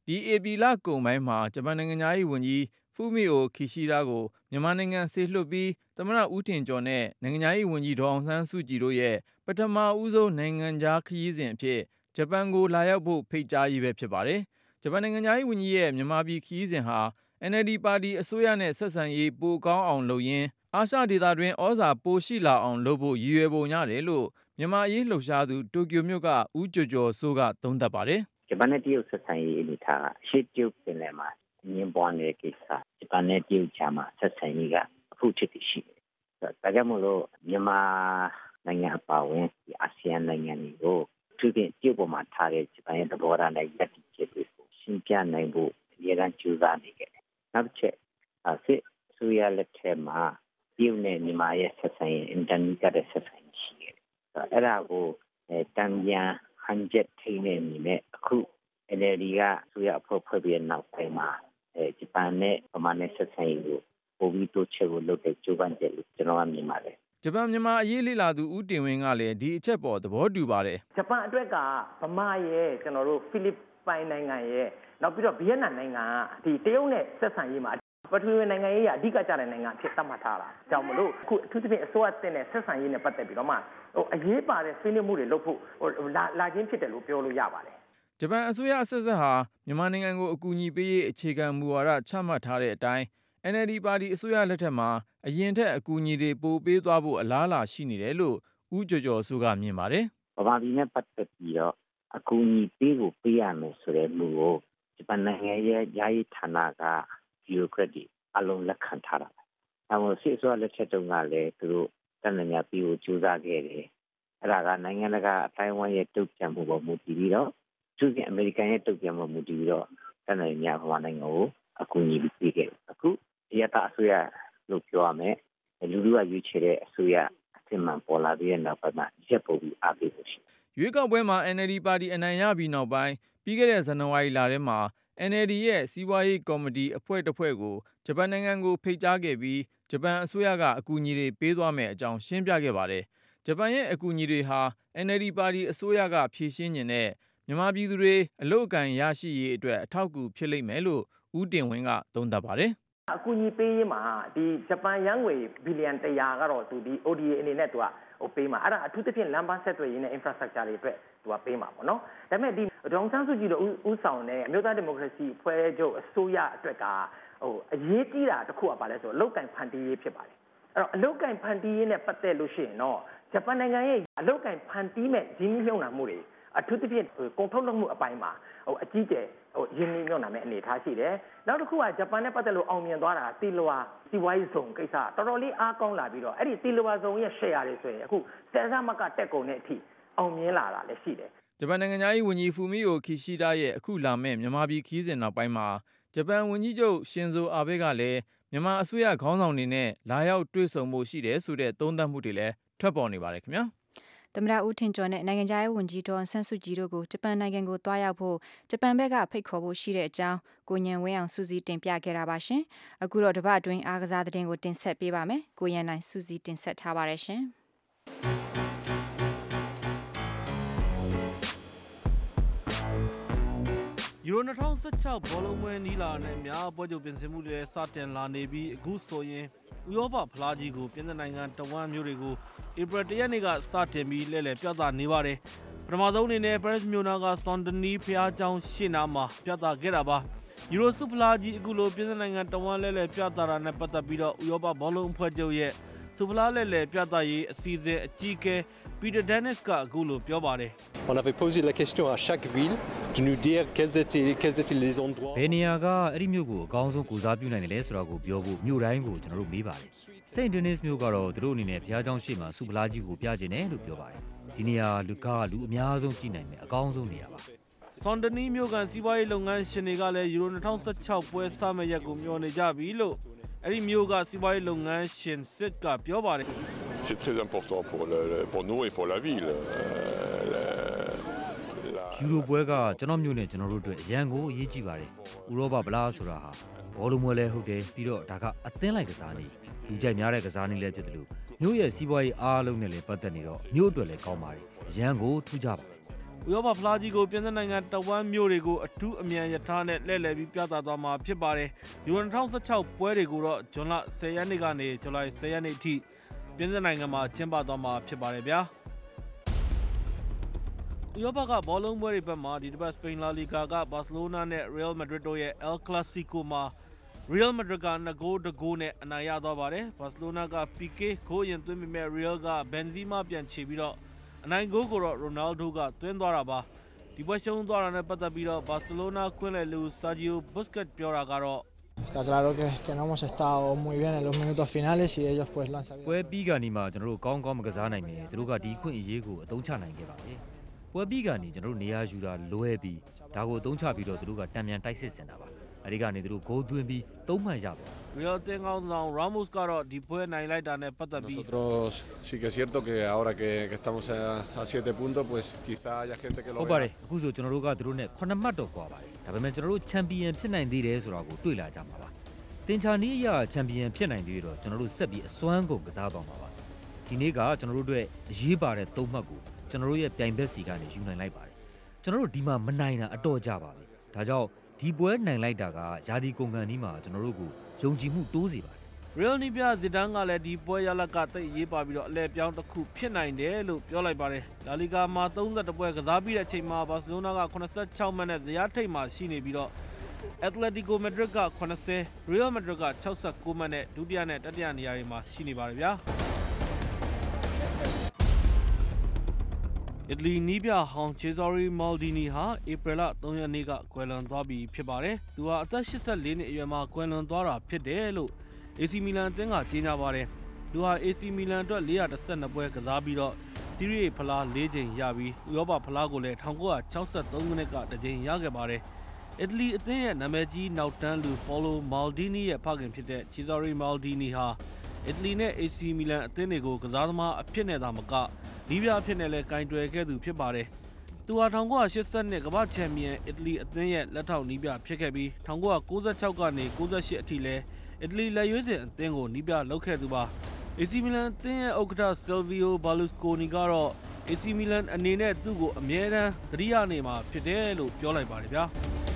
ဒီဧပြီလကုန်ပိုင်းမှာဂျပန်နိုင်ငံသားရေးဝန်ကြီးဖူမီအိုခီရှိရာကိုမြန်မာနိုင်ငံဆေလွှတ်ပြီးသမ္မတဦးထင်ကျော်နဲ့နိုင်ငံသားရေးဝန်ကြီးဒေါ်အောင်ဆန်းစုကြည်တို့ရဲ့ပထမဦးဆုံးနိုင်ငံခြားခရီးစဉ်အဖြစ်ဂျပန်ကိုလာရောက်ဖို့ဖိတ်ကြားရေးပဲဖြစ်ပါတယ်။ဂျပန်နိုင်ငံသားရေးဝန်ကြီးရဲ့မြန်မာပြည်ခရီးစဉ်ဟာ NLD ပါတီအစိုးရနဲ့ဆက်ဆံရေးပိုကောင်းအောင်လုပ်ရင်းအာရှဒေသတွင်းဩဇာပိုရှိလာအောင်လုပ်ဖို့ရည်ရွယ်ပုံရတယ်လို့မြန်မာရေးလှုပ်ရှားသူတိုကျိုမြို့ကဦးကျော်ကျော်စိုးကသုံးသပ်ပါတယ်။ဂျပန်နဲ့တရုတ်ဆက်ဆံရေးအနေထားကအရှေ့တရုတ်ပင်လယ်မှာအငင်းပွားနေတဲ့ကိစ္စဂျပန်နဲ့တရုတ်ကြားမှာဆက်ဆံရေးကအခုဖြစ်ပြီးရှိတယ်။ဒါကြောင့်မို့လို့မြန်မာနိုင်ငံအပါအဝင်ဒီအာဆီယံနိုင်ငံတွေကိုသူကတရုတ်ပေါ်မှာထားတဲ့ဂျပန်ရဲ့သဘောထားနဲ့ယက်တီချက်တွေကိုရှင်းပြနိုင်ဖို့အများကြီးကြိုးစားနေကြတယ်။နောက်တစ်ချက်စစ်အစိုးရလက်ထက်မှာတရုတ်နဲ့မြန်မာရဲ့ဆက်ဆံရေးအင်တာနက်ကတဲ့ဆက်ဆံရေးရှိတယ်။အဲ့ဒါကိုတံပြန်ဟန်ချက်ထိနေနေအခု NLD ကဆိုရအဖွဲ့ဖွဲ့ပြီးနောက်ပိုင်းမှာဂျပန်နဲ့ဗမာနဲ့ဆက်ဆံရေးကိုပိုပြီးတိုးချဲ့ဖို့လုပ်တဲ့ကြိုးပမ်းချက်လို့ကျွန်တော်ကမြင်ပါတယ်ဂျပန်မြန်မာအရေးလေ့လာသူဦးတင်ဝင်းကလည်းဒီအချက်ပေါ်သဘောတူပါတယ်ဂျပန်အတွက်ကဗမာရဲ့ကျွန်တော်တို့ဖိလစ်ပိုင်နိုင်ငံရဲ့နောက်ပြီးတော့ဗီယက်နမ်နိုင်ငံကဒီတရုတ်နဲ့ဆက်ဆံရေးမှာပထဝီနိုင်ငံရေးအဓိကကျတဲ့နိုင်ငံဖြစ်သတ်မှတ်ထားတာကြောင့်မလို့အခုအထူးသဖြင့်အစိုးရတင်တဲ့ဆက်ဆံရေးနဲ့ပတ်သက်ပြီးတော့မှအရေးပါတဲ့ဆွေးနွေးမှုတွေလုပ်ဖို့လာခြင်းဖြစ်တယ်လို့ပြောလို့ရပါတယ်ဂျပန်အစိုးရအဆက်ဆက်ဟာမြန်မာနိုင်ငံကိုအကူအညီပေးရေးအခြေခံမူဝါဒချမှတ်ထားတဲ့အတိုင်း NLD ပါတီအစိုးရလက်ထက်မှာအရင်ထက်အကူအညီတွေပိုပေးသွားဖို့အလားအလာရှိနေတယ်လို့ဦးကျော်ကျော်စိုးကမြင်ပါတယ်။ဗမာပြည်နဲ့ပတ်သက်ပြီးတော့အကူအညီပေးဖို့ပေးရမယ်ဆိုတဲ့မူကိုဂျပန်နိုင်ငံရဲ့ယာယီဌာနကဗျူရိုကရက်တွေအလုံးလက်ခံထားတာ။ဒါမှမဟုတ်စစ်အစိုးရလက်ထက်တုန်းကလည်းသူတို့တန်မြာပြီးကိုကြိုးစားခဲ့တယ်။အဲ့ဒါကနိုင်ငံတကာအတိုင်းအဝိုင်းရဲ့တုံ့ပြန်မှုပေါ်မူတည်ပြီးတော့သူကအမေရိကန်ရဲ့တုံ့ပြန်မှုမူတည်ပြီးတော့တန်မြာဗမာနိုင်ငံကိုအကူအညီပေးခဲ့တယ်။အခုဒီရတာအစိုးရလို့ပြောရမယ်လူလူကရွေးချယ်တဲ့အစိုးရအထင်မှန်ပေါ်လာပြီးတဲ့နောက်ပိုင်းမှာရက်ပုံပြီးအားပေးလို့ရှိတယ်ရွေးကောက်ပွဲမှာ NLD ပါတီအနိုင်ရပြီးနောက်ပိုင်းပြီးခဲ့တဲ့ဇန်နဝါရီလထဲမှာ NLD ရဲ့စီးပွားရေးကော်မတီအဖွဲ့တစ်ဖွဲ့ကိုဂျပန်နိုင်ငံကိုဖိတ်ကြားခဲ့ပြီးဂျပန်အစိုးရကအကူအညီတွေပေးသွားမယ်အကြောင်းရှင်းပြခဲ့ပါတယ်ဂျပန်ရဲ့အကူအညီတွေဟာ NLD ပါတီအစိုးရကဖြည့်ရှင်းနေတဲ့မြန်မာပြည်သူတွေအလုပ်အကံရရှိရေးအတွက်အထောက်အကူဖြစ်လိမ့်မယ်လို့ဦးတင်ဝင်းကသုံးသပ်ပါတယ်အကူအညီပေးရေးမှာဒီဂျပန်ရန်ငွေဘီလီယံ100ကတော့သူဒီ ODA အနေနဲ့သူကပေးမှာအဲ့ဒါအထူးသဖြင့်လမ်းပန်းဆက်သွယ်ရေးနဲ့ infrastructure တွေအတွက်သူကပေးမှာပေါ့နော်ဒါပေမဲ့ဒီဒေါန်ဆန်းစုကြည်တို့ဥဆောင်တဲ့အမျိုးသားဒီမိုကရေစီအဖွဲ့ချုပ်အစိုးရအတွက်ကအရေးကြီးတာတစ်ခုကပါလဲဆိုအလုပ်ကင်ဖန်တီးရေးဖြစ်ပါတယ်အဲ့တော့အလုပ်ကင်ဖန်တီးရေးနဲ့ပတ်သက်လို့ရှိရင်တော့ဂျပန်နိုင်ငံရဲ့အလုပ်ကင်ဖန်တီးမဲ့ရင်းနှီးမြှုပ်နှံမှုတွေအထူးသဖြင့်ကုန်ထုတ်လုပ်မှုအပိုင်းမှာအကြီးကျယ်ရင်းနှီးမြှုပ်နှံမဲ့အနေအထားရှိတယ်နောက်တစ်ခုကဂျပန်နဲ့ပတ်သက်လို့အောင်မြင်သွားတာတီလဝါစီးပွားရေးဇုံကိစ္စတော်တော်လေးအားကောင်းလာပြီးတော့အဲ့ဒီတီလဝါဇုံရဲ့ share တွေဆိုရင်အခုဆယ်ဆမကတက်ကုန်တဲ့အထိအောင်မြင်လာတာလည်းရှိတယ်ဂျပန်နိုင်ငံသားရေးဝန်ကြီးဖူမီအိုခီရှိဒါရဲ့အခုလာမဲ့မြန်မာပြည်ခီးစဉ်နောက်ပိုင်းမှာဂျပန်ဝန်ကြီးချုပ်ရှင်ဇိုအာဘေးကလည်းမြန်မာအစိုးရခေါင်းဆောင်တွေနဲ့လာရောက်တွေ့ဆုံမှုရှိတယ်ဆိုတဲ့သုံးသပ်မှုတွေလည်းထွက်ပေါ်နေပါတယ်ခင်ဗျာသမ္မတဦးထင်ကျော်နဲ့နိုင်ငံခြားရေးဝန်ကြီးဒေါ်ဆန်းစုကြည်တို့ကိုဂျပန်နိုင်ငံကိုတွားရောက်ဖို့ဂျပန်ဘက်ကဖိတ်ခေါ်ဖို့ရှိတဲ့အကြောင်းကိုညံဝင်းအောင်စူးစီးတင်ပြခဲ့တာပါရှင်။အခုတော့တပတ်အတွင်းအားကစားသတင်းကိုတင်ဆက်ပေးပါမယ်။ကိုရန်နိုင်စူးစီးတင်ဆက်ထားပါတယ်ရှင်။ယူရို2016ဘောလုံးပွဲနီးလာတဲ့များပွဲချုပ်ပြင်ဆင်မှုတွေစတင်လာနေပြီးအခုဆိုရင်ဥရောပဖလားကြီးကိုပြင်သစ်နိုင်ငံတဝမ်းမြို့တွေကိုဧပြီ1ရက်နေ့ကစတင်ပြီးလှည့်လည်ပြသနေပါတယ်။ပထမဆုံးအနေနဲ့ Paris မြို့နာက Saint-Denis ဘုရားကျောင်းရှေ့နားမှာပြသခဲ့တာပါ။ယူရိုစုဖလားကြီးအခုလိုပြင်သစ်နိုင်ငံတဝမ်းလှည့်လည်ပြသတာနဲ့ပတ်သက်ပြီးတော့ဥရောပဘောလုံးအဖွဲ့ချုပ်ရဲ့စုဖလားလှည့်လည်ပြသရေးအစီအစဉ်အကြီးအကဲ Peter Dennis ကအခုလိုပြောပါတယ် On avait posé la question à chaque ville de nous dire quels étaient les endroits ဘယ်နေရာကအဲ့ဒီမြို့ကိုအကောင်းဆုံးကူစားပြုနိုင်တယ်လဲဆိုတာကိုပြောဖို့မြို့တိုင်းကိုကျွန်တော်တို့မေးပါတယ် Saint Denis မြို့ကတော့သူတို့အနေနဲ့ဘုရားကျောင်းရှေ့မှာစုဖလားကြီးကိုပြကျင်တယ်လို့ပြောပါတယ်ဒီနေရာလူအများဆုံးကြည့်နိုင်မယ်အကောင်းဆုံးနေရာပါ Saint-Denis မြို့ကန်စီးပွားရေးလုပ်ငန်းရှင်တွေကလည်းယူရို2016ပွဲစမဲ့ရက်ကိုမျှော်နေကြပြီလို့အဲ့ဒီမြို့ကစီးပွားရေးလုပ်ငန်းရှင်စစ်ကပြောပါတယ် C'est très important pour nous et pour la ville ယူရိုပွဲကကျွန်တော်မြို့နဲ့ကျွန်တော်တို့အတွက်အရန်ကိုအရေးကြီးပါတယ်ဥရောပဗလားဆိုတာဟာဘောလုံးပွဲလည်းဟုတ်တယ်ပြီးတော့ဒါကအသင်းလိုက်ကစားနေလူကြိုက်များတဲ့ကစားနည်းလည်းဖြစ်တယ်လို့မြို့ရဲ့စီးပွားရေးအားလုံးနဲ့လည်းပတ်သက်နေတော့မြို့အတွက်လည်းကောင်းပါတယ်အရန်ကိုထူးခြားပါတယ်ဥရောပဖလားကြီးကိုပြင်သစ်နိုင်ငံတဝမ်းမြို့တွေကိုအထူးအမြန်ရထားနဲ့လှည့်လည်ပြီးပြသသွားမှာဖြစ်ပါတယ်။ ယူရို2016ပွဲတွေကိုတော့ဇွန်လ10ရက်နေ့ကနေဇူလိုင်10ရက်နေ့အထိပြင်သစ်နိုင်ငံမှာကျင်းပသွားမှာဖြစ်ပါတယ်ဗျာ။ဥရောပကဘောလုံးပွဲတွေဘက်မှာဒီတစ်ပတ်စပိန်လာလီဂါကဘာစီလိုနာနဲ့ရီယယ်မက်ဒရစ်တို့ရဲ့ El Clasico မှာရီယယ်မက်ဒရစ်က2ဂိုး1ဂိုးနဲ့အနိုင်ရသွားပါတယ်။ဘာစီလိုနာကပီကေဂိုးရင်သွင်းပေမဲ့ရီယယ်ကဘန်ဇီမာပြန်ချေပြီးတော့အနိုင်ဂိုးကိုတော့ရိုနယ်ဒိုကသွင်းသွားတာပါ။ဒီပွဲရှုံးသွားတာနဲ့ပတ်သက်ပြီးတော့ဘာစီလိုနာခွင့်လဲလူဆာဂျီယိုဘတ်စကတ်ပြောတာကတော့ Está claro que no hemos estado muy bien en los minutos finales y ellos pues lo han sabido. ပွဲပြီးကနေမှကျွန်တော်တို့ကောင်းကောင်းမကစားနိုင်မယ်သူတို့ကဒီခွင့်အရေးကိုအသုံးချနိုင်ခဲ့ပါတယ်ပွဲပြီးကနေကျွန်တော်တို့နေရာယူတာလွဲပြီးဒါကိုအသုံးချပြီးတော့သူတို့ကတံမြန်တိုက်စစ်ဆင်တာပါအဲဒီကနေသူတို့ဂိုးသွင်းပြီး3မှတ်ရပါတယ်ရီယယ်တင်ကောင်းဆောင်ရာမို့စ်ကတော့ဒီပွဲနိုင်လိုက်တာနဲ့ပတ်သက်ပြီး Nosotros sí que es cierto que ahora que estamos a 7 puntos pues quizá haya gente que lo ဟုတ်ပါတယ်အခုဆိုကျွန်တော်တို့ကသူတို့နဲ့9မှတ်တော့ကွာပါတယ်ဒါပေမဲ့ကျွန်တော်တို့ချန်ပီယံဖြစ်နိုင်သေးတယ်ဆိုတာကိုတွေ့လာကြမှာပါတင်ချာနီးအရာချန်ပီယံဖြစ်နိုင်သေးတော့ကျွန်တော်တို့ဆက်ပြီးအစွမ်းကုန်ကစားသွားမှာပါဒီနေ့ကကျွန်တော်တို့အတွက်အရေးပါတဲ့3မှတ်ကိုကျွန်တော်တို့ရဲ့ပြိုင်ဘက်စီကနေယူနိုင်လိုက်ပါတယ်ကျွန်တော်တို့ဒီမှာမနိုင်တာအတော့ကြပါပြီဒါကြောင့်ဒီပွဲနိုင်လိုက်တာကယာဒီကုန်ကန်နီးမှာကျွန်တော်တို့ကိုယုံကြည်မှုတိုးစေပါတယ်ရီယယ်နီပြဇီဒန်ကလည်းဒီပွဲရလက်ကတိတ်ရေးပါပြီးတော့အလဲပြောင်းတစ်ခုဖြစ်နိုင်တယ်လို့ပြောလိုက်ပါတယ်လာလီဂါမှာ32ပွဲကစားပြီးတဲ့အချိန်မှာဘာစီလိုနာက86မှတ်နဲ့ဇယားထိပ်မှာရှိနေပြီးတော့အက်တလက်တီကိုမက်ဒရစ်က80ရီယယ်မက်ဒရစ်က69မှတ်နဲ့ဒုတိယနဲ့တတိယနေရာတွေမှာရှိနေပါတယ်ဗျာအီတလီနီးပြဟောင်းချေဇာရီမော်ဒီနီဟာဧပြီလ3ရက်နေ့ကကွယ်လွန်သွားပြီဖြစ်ပါတယ်။သူဟာအသက်84နှစ်အရွယ်မှာကွယ်လွန်သွားတာဖြစ်တယ်လို့ AC မီလန်အသင်းကကြေညာပါတယ်။သူဟာ AC မီလန်အတွက်412ပွဲကစားပြီးတော့စီးရီးဖလား4ကြိမ်ရပြီးဥရောပဖလားကိုလည်း1963ခုနှစ်ကတစ်ကြိမ်ရခဲ့ပါတယ်။အီတလီအသင်းရဲ့နာမည်ကြီးနောက်တန်းလူပေါ်လိုမာလ်ဒီနီရဲ့ဖခင်ဖြစ်တဲ့ချေဇာရီမာလ်ဒီနီဟာအီတလီနဲ့ AC မီလန်အသင်းတွေကိုကစားသမားအဖြစ်နဲ့သာမကနီးပြအဖြစ်နဲ့လည်းကင်တွယ်ခဲ့သူဖြစ်ပါတယ်။သူဟာ1982ကမ္ဘာချန်ပီယံအီတလီအသင်းရဲ့လက်ထောက်နီးပြဖြစ်ခဲ့ပြီး1996ကနေ98အထိလည်းအီတလီလက်ရွေးစင်အသင်းကိုနီးပြလုပ်ခဲ့သူပါ။ AC မီလန်အသင်းရဲ့ဥက္ကဋ္ဌဆယ်ဗီယိုဘာလူစကိုနီကတော့ AC မီလန်အနေနဲ့သူ့ကိုအမြဲတမ်းသတိရနေမှာဖြစ်တယ်လို့ပြောလိုက်ပါတယ်ဗျာ။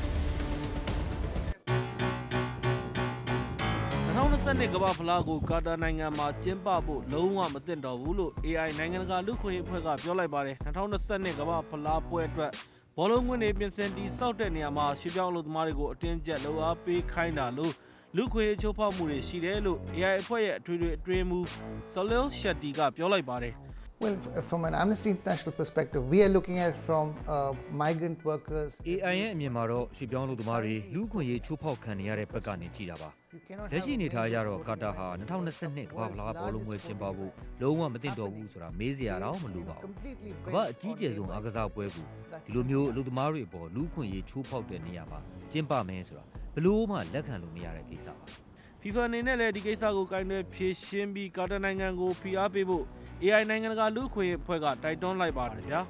2022ကမ္ဘာဖလားကိုကာတာနိုင်ငံမှာကျင်းပဖို့လုံးဝမသင့်တော်ဘူးလို့ AI နိုင်ငံတကာလူ့ခွင့်ရေးအဖွဲ့ကပြောလိုက်ပါတယ်2022ကမ္ဘာဖလားပွဲအတွက်ဘောလုံးကွင်းတွေပြင်ဆင်တည်ဆောက်တဲ့နေရာမှာရှေ့ပြောင်းအလုပ်သမားတွေကိုအတင်းကျပ်လုပ်အားပေးခိုင်းတာလို့လူ့ခွင့်ရေးချိုးဖောက်မှုတွေရှိတယ်လို့ AI အဖွဲ့ရဲ့အထွေထွေအတွင်းမှူး Salil Shetty ကပြောလိုက်ပါတယ် Well, from an Amnesty International perspective, we are looking at it from migrant workers. AI ရဲ့အမြင်မှာတော့ရွှေ့ပြောင်းလုပ်သမားတွေလူ့ခွင့်ရေးချိုးဖောက်ခံနေရတဲ့ဘက်ကနေကြည့်တာပါ။လက်ရှိအနေထားရတော့ကာတာဟာ2022ကမ္ဘာဖလားဘောလုံးပွဲကျင်းပဖို့လုံးဝမသင့်တော်ဘူးဆိုတာမေးစရာတော့မလိုပါဘူး။ကမ္ဘာအကြီးကျယ်ဆုံးအားကစားပွဲကိုဒီလိုမျိုးလုပ်သမားတွေအပေါ်လူ့ခွင့်ရေးချိုးဖောက်တဲ့နေရာမှာကျင်းပမယ်ဆိုတာဘလို့မှလက်ခံလို့မရတဲ့ကိစ္စပါ။ FIFA အနေနဲ့လည်းဒီကိစ္စကိုကိုင်တွယ်ဖြေရှင်းပြီးကာတာနိုင်ငံကိုဖိအားပေးဖို့ AI နိုင်ငံတကာလူ့ခွင့်ရေးအဖွဲ့ကတိုက်တွန်းလိုက်ပါတယ်ဗျာ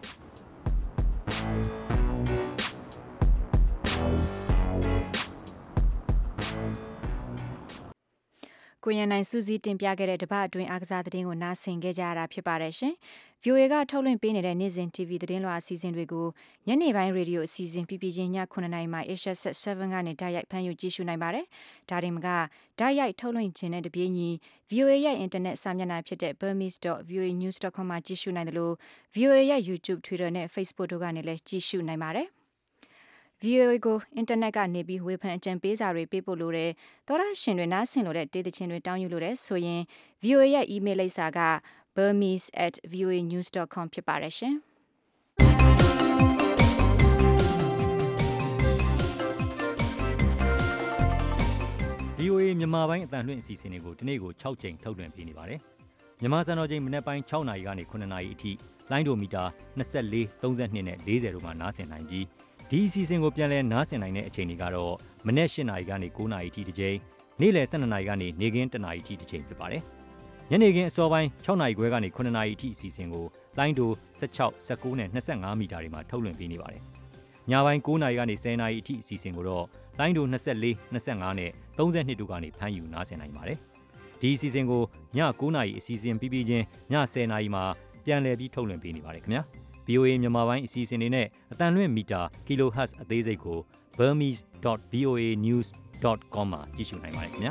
ကိုရန်နိုင်စူးစီးတင်ပြခဲ့တဲ့တပတ်အတွင်းအားကစားသတင်းကိုနားဆင်ခဲ့ကြရတာဖြစ်ပါတယ်ရှင်။ VOA ကထုတ်လွှင့်ပေးနေတဲ့နေ့စဉ် TV သတင်းလွှာအစီအစဉ်တွေကိုညနေပိုင်းရေဒီယိုအစီအစဉ်ပြပြချင်းည9:00နာရီမှာ Asia Set 7ကနေတိုက်ရိုက်ဖမ်းယူကြည့်ရှုနိုင်ပါတယ်။ဒါတင်မကတိုက်ရိုက်ထုတ်လွှင့်ခြင်းတဲ့တပြေးညီ VOA ရဲ့ internet စာမျက်နှာဖြစ်တဲ့ burmese.voanews.com မှာကြည့်ရှုနိုင်တယ်လို့ VOA ရဲ့ YouTube, Twitter နဲ့ Facebook တို့ကနေလည်းကြည့်ရှုနိုင်ပါတယ်။ VOA ကိုအင်တာနက်ကနေပြီးဝေဖန်အကြံပေးစာတွေပေးပို့လို့တဲ့သောရရှင်တွေနားဆင်လို့တဲ့တေးသချင်းတွေတောင်းယူလို့တဲ့ဆိုရင် VOA ရဲ့ email လိပ်စာက burmese@voanews.com ဖြစ်ပါတယ်ရှင်။ VOA မြန်မာပိုင်းအသံလွှင့်အစီအစဉ်တွေကိုဒီနေ့ကို6ချိန်ထုတ်လွှင့်ပေးနေပါတယ်။မြန်မာစံတော်ချိန်မနက်ပိုင်း6နာရီကနေ9နာရီအထိလိုင်းဒိုမီတာ24 32နဲ့40တို့မှာနားဆင်နိုင်ပြီးဒီအစီအစဉ်ကိုပြန်လည်နားဆင်နိုင်တဲ့အချိန်တွေကတော့မနက်8နာရီကနေ9နာရီအထိတစ်ချိန်နေ့လယ်12နာရီကနေနေ့ခင်း1နာရီအထိတစ်ချိန်ဖြစ်ပါတယ်။ညနေခင်းအစောပိုင်း6နာရီခွဲကနေ9နာရီအထိအစီအစဉ်ကိုလိုင်းဒို16 19နဲ့25မီတာတွေမှာထုတ်လွှင့်ပေးနေပါတယ်။ညပိုင်း9နာရီကနေ10နာရီအထိအစီအစဉ်ကိုတော့လိုင်းဒို24 25နဲ့32တို့ကနေဖမ်းယူနားဆင်နိုင်ပါတယ်။ဒီအစီအစဉ်ကိုည9နာရီအစီအစဉ်ပြီးပြီးချင်းည10နာရီမှာပြန်လည်ပြီးထုတ်လွှင့်ပေးနေပါတယ်ခင်ဗျာ။ VOA မြန်မာပိုင်းအစီအစဉ်တွေနဲ့အတန်လွင့်မီတာ kilohertz အသေးစိတ်ကို burmese.voanews.com မှာကြည့်ရှုနိုင်ပါတယ်ခင်ဗျာ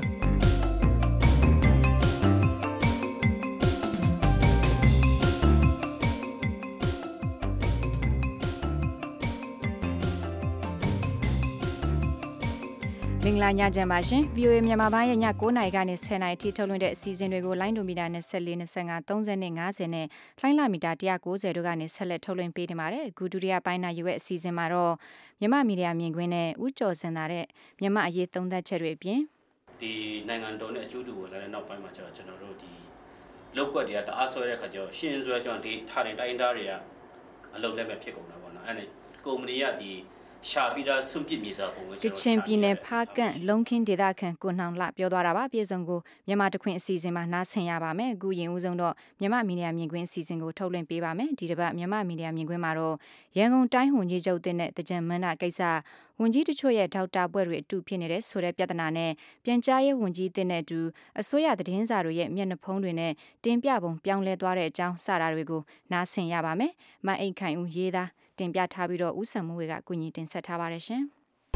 မင်္ဂလာညချမ်းပါရှင် VOA မြန်မာပိုင်းရဲ့ည9:00နာရီကနေ10:00နာရီထိထုတ်လွှင့်တဲ့အစီအစဉ်တွေကိုလိုင်းဒိုမီတာ24 25 30နဲ့50နဲ့လှိုင်းလာမီတာ190တို့ကနေဆက်လက်ထုတ်လွှင့်ပေးနေပါတယ်အခုဒုတိယပိုင်းနာယူရဲ့အစီအစဉ်မှာတော့မြန်မာမီဒီယာမြင်ကွင်းနဲ့ဦးကျော်စင်သာတဲ့မြန်မာအရေးသုံးသပ်ချက်တွေအပြင်ဒီနိုင်ငံတော်နဲ့အကျိုးတူကိုလည်းနောက်ပိုင်းမှာကျွန်တော်တို့ဒီလောက်ကွက်တွေကတအားဆွဲတဲ့ခါကျတော့ရှင်းဆွဲကျွန်တော်ဒီထားတဲ့တိုင်းသားတွေကအလုပ်လက်မဲ့ဖြစ်ကုန်တာပေါ့နော်အဲ့ဒါကုမ္ပဏီကဒီရှာပြီးတော့ဆွန့်ပစ်မြေစာပုံကိုကချင်ပြည်နယ်ဖားကန့်လုံခင်းဒေသခံကိုနှောင်လှပြောသွားတာပါပြည်စုံကိုမြန်မာတခွင်အစီအစဉ်မှာနားဆင်ရပါမယ်အခုရင်ဦးဆုံးတော့မြန်မာမီဒီယာမြင်ကွင်းအစီအစဉ်ကိုထုတ်လွှင့်ပေးပါမယ်ဒီတစ်ပတ်မြန်မာမီဒီယာမြင်ကွင်းမှာတော့ရန်ကုန်တိုင်းဝန်ကြီးချုပ်တဲ့တကြံမန်းနာကိစ္စဝန်ကြီးတချို့ရဲ့ဒေါက်တာဘွဲ့တွေအတူဖြစ်နေတဲ့ဆိုတဲ့ပြဿနာနဲ့ပြန်ကြားရေးဝန်ကြီးတဲ့အတူအစိုးရသတင်းစာတွေရဲ့မျက်နှာဖုံးတွေနဲ့တင်ပြပုံပြောင်းလဲသွားတဲ့အကြောင်းစတာတွေကိုနားဆင်ရပါမယ်မအိတ်ခိုင်ဦးရေးသားတင်ပြထားပြီးတော့ဦးစံမိုးဝေကကုညီတင်ဆက်ထားပါတယ်ရှင်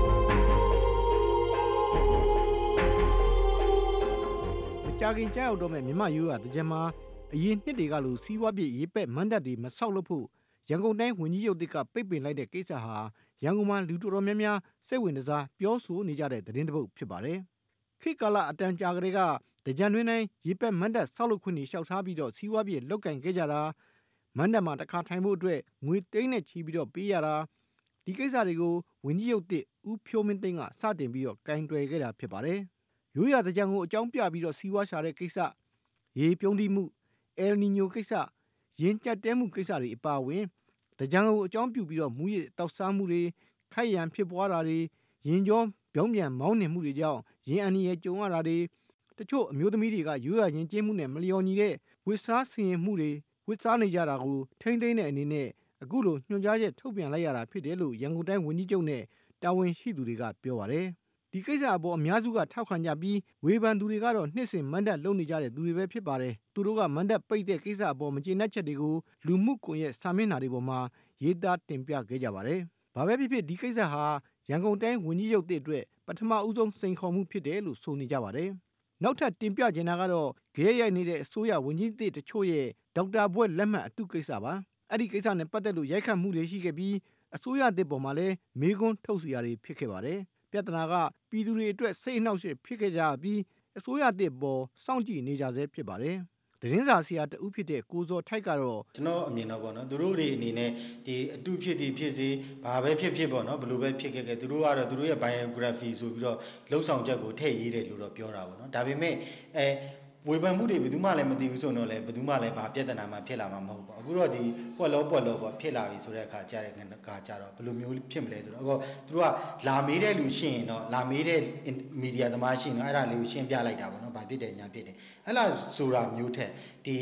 မကြာခင်ကြောက်တော့မဲ့မြန်မာရိုးရတကြံမှာအရင်နှစ်တွေကလိုစီးပွားပြည်ရေးပက်မန္တတ်တွေမဆောက်လို့ဖို့ရန်ကုန်တိုင်းဝန်ကြီးချုပ်ကပိတ်ပင်လိုက်တဲ့ကိစ္စဟာရန်ကုန်မှာလူတော်တော်များများစိတ်ဝင်စားပြောဆိုနေကြတဲ့သတင်းတစ်ပုဒ်ဖြစ်ပါတယ်ခေတ်ကာလအတန်ကြာကလေးကတကြံတွင်တိုင်းရေးပက်မန္တတ်ဆောက်လို့ခွင့်လျှောက်ထားပြီးတော့စီးပွားပြည်လောက်ကင်ခဲ့ကြတာမန္တမှာတစ်ခါထိုင်ဖို့အတွက်ငွေသိန်းနဲ့ချီပြီးတော့ပေးရတာဒီကိစ္စတွေကိုဝန်ကြီးချုပ်ဦးဖြိုးမင်းသိန်းကစတင်ပြီးတော့ကင်တွယ်ခဲ့တာဖြစ်ပါတယ်ရိုးရာတကြံကိုအကြောင်းပြပြီးတော့စီးပွားရှာတဲ့ကိစ္စရေပြုံးတိမှုအယ်နီညိုကိစ္စရင်းကြက်တဲမှုကိစ္စတွေအပါအဝင်တကြံကိုအကြောင်းပြုပြီးတော့မူရတောက်စားမှုတွေခိုက်ရန်ဖြစ်ပွားတာတွေရင်ကြောပြောင်းပြန်မောင်းနှင်မှုတွေကြောင့်ရင်အန်ရဲ့ကြုံရတာတွေတချို့အမျိုးသမီးတွေကရိုးရာရင်ကျင်းမှုနဲ့မလျော်ညီတဲ့ဝစ်စားဆင်ရင်မှုတွေဝစ်စားနေကြတာကိုထိမ့်သိမ်းတဲ့အနေနဲ့အခုလိုညွှန်ကြားချက်ထုတ်ပြန်လိုက်ရတာဖြစ်တယ်လို့ရန်ကုန်တိုင်းဝန်ကြီးချုပ်နဲ့တာဝန်ရှိသူတွေကပြောပါတယ်ဒီကိစ္စအပေါ်အများစုကထောက်ခံကြပြီးဝေဖန်သူတွေကတော့နှစ်စဉ်မန္တတ်လုံနေကြတဲ့သူတွေပဲဖြစ်ပါတယ်သူတို့ကမန္တတ်ပိတ်တဲ့ကိစ္စအပေါ်မကျေနပ်ချက်တွေကိုလူမှုကွန်ရက်စာမျက်နှာတွေပေါ်မှာရေးသားတင်ပြခဲ့ကြပါတယ်ဘာပဲဖြစ်ဖြစ်ဒီကိစ္စဟာရန်ကုန်တိုင်းဝန်ကြီးချုပ်အတွက်ပထမဦးဆုံးစိန်ခေါ်မှုဖြစ်တယ်လို့ဆိုနေကြပါတယ်နောက်ထပ်တင်ပြချင်တာကတော့ဂရဲရိုက်နေတဲ့အစိုးရဝန်ကြီးတချို့ရဲ့ဒေါက်တာဘွဲ့လက်မှတ်အတုကိစ္စပါအဲ့ဒီကိစ္စနဲ့ပတ်သက်လို့ရိုက်ခတ်မှုတွေရှိခဲ့ပြီးအစိုးရပေါ်မှာလည်းမေးခွန်းထုတ်စရာတွေဖြစ်ခဲ့ပါတယ်ပြဿနာကပြည်သူတွေအတွက်စိတ်အနှောက်အယှက်ဖြစ်ခဲ့ကြပြီးအစိုးရပေါ်စောင့်ကြည့်နေကြဆဲဖြစ်ပါတယ်သတင်းစာဆရာတဦးဖြစ်တဲ့ကိုဇော်ထိုက်ကတော့ကျွန်တော်အမြင်တော့ပေါ့နော်သူတို့တွေအနေနဲ့ဒီအတုဖြစ်သည်ဖြစ်စေဘာပဲဖြစ်ပေါ့နော်ဘယ်လိုပဲဖြစ်ခဲ့သူတို့ကတော့သူတို့ရဲ့ biography ဆိုပြီးတော့လှုပ်ဆောင်ချက်ကိုထည့်ရေးတယ်လို့တော့ပြောတာပေါ့နော်ဒါပေမဲ့ဝေဖန်မှုတွေဘယ်သူမှလည်းမသိဘူးဆိုတော့လည်းဘယ်သူမှလည်းဘာပြဿနာမှဖြစ်လာမှာမဟုတ်ဘူးအခုတော့ဒီပွက်လောပေါ့ဖြစ်လာပြီဆိုတဲ့အခါကျတော့ဘယ်လိုမျိုးဖြစ်မလဲဆိုတော့အခုသူတို့ကလာမေးတဲ့လူရှိရင်တော့လာမေးတဲ့မီဒီယာသမားရှိရင်တော့အဲ့ဒါလေးကိုရှင်းပြလိုက်တာပေါ့နော်ဘာဖြစ်တယ်ညာဖြစ်တယ်အဲ့လားဆိုတာမျိုးထက်ဒီ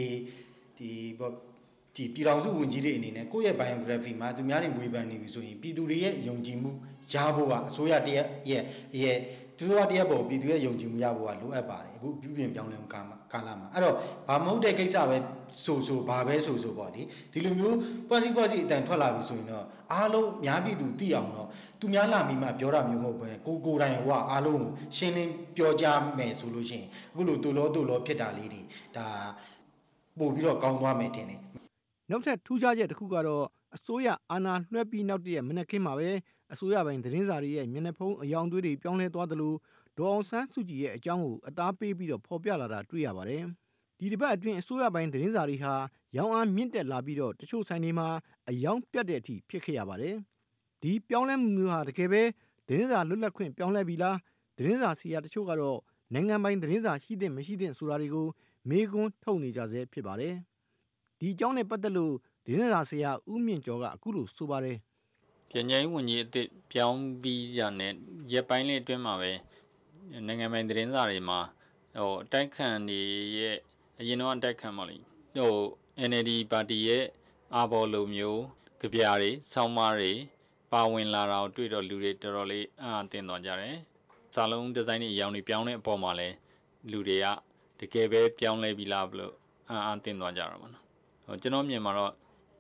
ပြည်တော်စုဝန်ကြီးတွေအနေနဲ့ကိုယ့်ရဲ့ biography မှာသူများတွေဝေဖန်နေပြီဆိုရင်ပြည်သူတွေရဲ့ယုံကြည်မှုရဖို့ကအစိုးရတရက်ရဲ့သူတို့တရက်ပေါ်ပြည်သူရဲ့ယုံကြည်မှုရဖို့ကလိုအပ်ပါတယ်အခုပြုပြင်ပြောင်းလဲမှုကာလမှာအဲ့တော့ဘာမဟုတ်တဲ့ကိစ္စပဲဆိုဘာပဲဆိုပေါ့ဒီလိုမျိုးပွားစီအတန်ထွက်လာပြီဆိုရင်တော့အားလုံးများပြည်သူသိအောင်တော့သူများလာပြီးမှပြောတာမျိုးမဟုတ်ဘဲကိုယ်တိုင်ဟိုကအားလုံးရှင်းလင်းပြောကြမယ်ဆိုလို့ရှိရင်အခုလိုတူလောဖြစ်တာလေးတွေဒါပို့ပြီးတော့ကောင်းသွားမယ်တင်တယ်နောက်ထပ်ထူးခြားချက်တစ်ခုကတော့အစိုးရအာဏာလွှဲပြီးနောက်တည့်ရက်မနက်ခင်းမှာပဲအစိုးရပိုင်းသတင်းစာတွေရဲ့မျက်နှာဖုံးအယောင်သွေးတွေပြောင်းလဲသွားသလိုဒေါ်အောင်ဆန်းစုကြည်ရဲ့အကြောင်းကိုအသားပေးပြီးတော့ဖော်ပြလာတာတွေ့ရပါတယ်ဒီတစ်ပတ်အတွင်းအစိုးရပိုင်းသတင်းစာတွေဟာရောင်းအားမြင့်တက်လာပြီးတော့တချို့ဆိုင်တွေမှာအယောင်ပြတ်တဲ့အထိဖြစ်ခဲ့ရပါတယ်ဒီပြောင်းလဲမှုမျိုးဟာတကယ်ပဲသတင်းစာလွတ်လပ်ခွင့်ပြောင်းလဲပြီလားသတင်းစာဆရာတချို့ကတော့နိုင်ငံပိုင်းသတင်းစာရှိတဲ့မရှိတဲ့ဆိုတာတွေကိုမေးခွန်းထုတ်နေကြဆဲဖြစ်ပါတယ်ဒီအကြောင်းနဲ့ပတ်သက်လို့သတင်းစာဆရာဦးမြင့်ကျော်ကအခုလိုဆိုပါတယ်ပြန်ကြားရေးဝန်ကြီးအသစ်ပြောင်းပြီးရတဲ့ရက်ပိုင်းလေးအတွင်းမှာပဲနိုင်ငံပိုင်သတင်းစာတွေမှာအတိုက်ခံတွေရဲ့အရင်တော့အတိုက်ခံပါလိမ့်NLD ပါတီရဲ့အာဘော်လိုမျိုးကြပြားတွေဆောင်းပါးတွေပါဝင်လာတာကိုတွေ့တော့လူတွေတော်တော်လေးအတင်သွားကြတယ်စာလုံးဒီဇိုင်းတွေအရောင်တွေပြောင်းတဲ့အပေါ်မှာလဲလူတွေကတကယ်ပဲပြောင်းလဲပြီလားလို့အတင်သွားကြတာပေါ့နော်ကျွန်တော်မြင်မှာတော့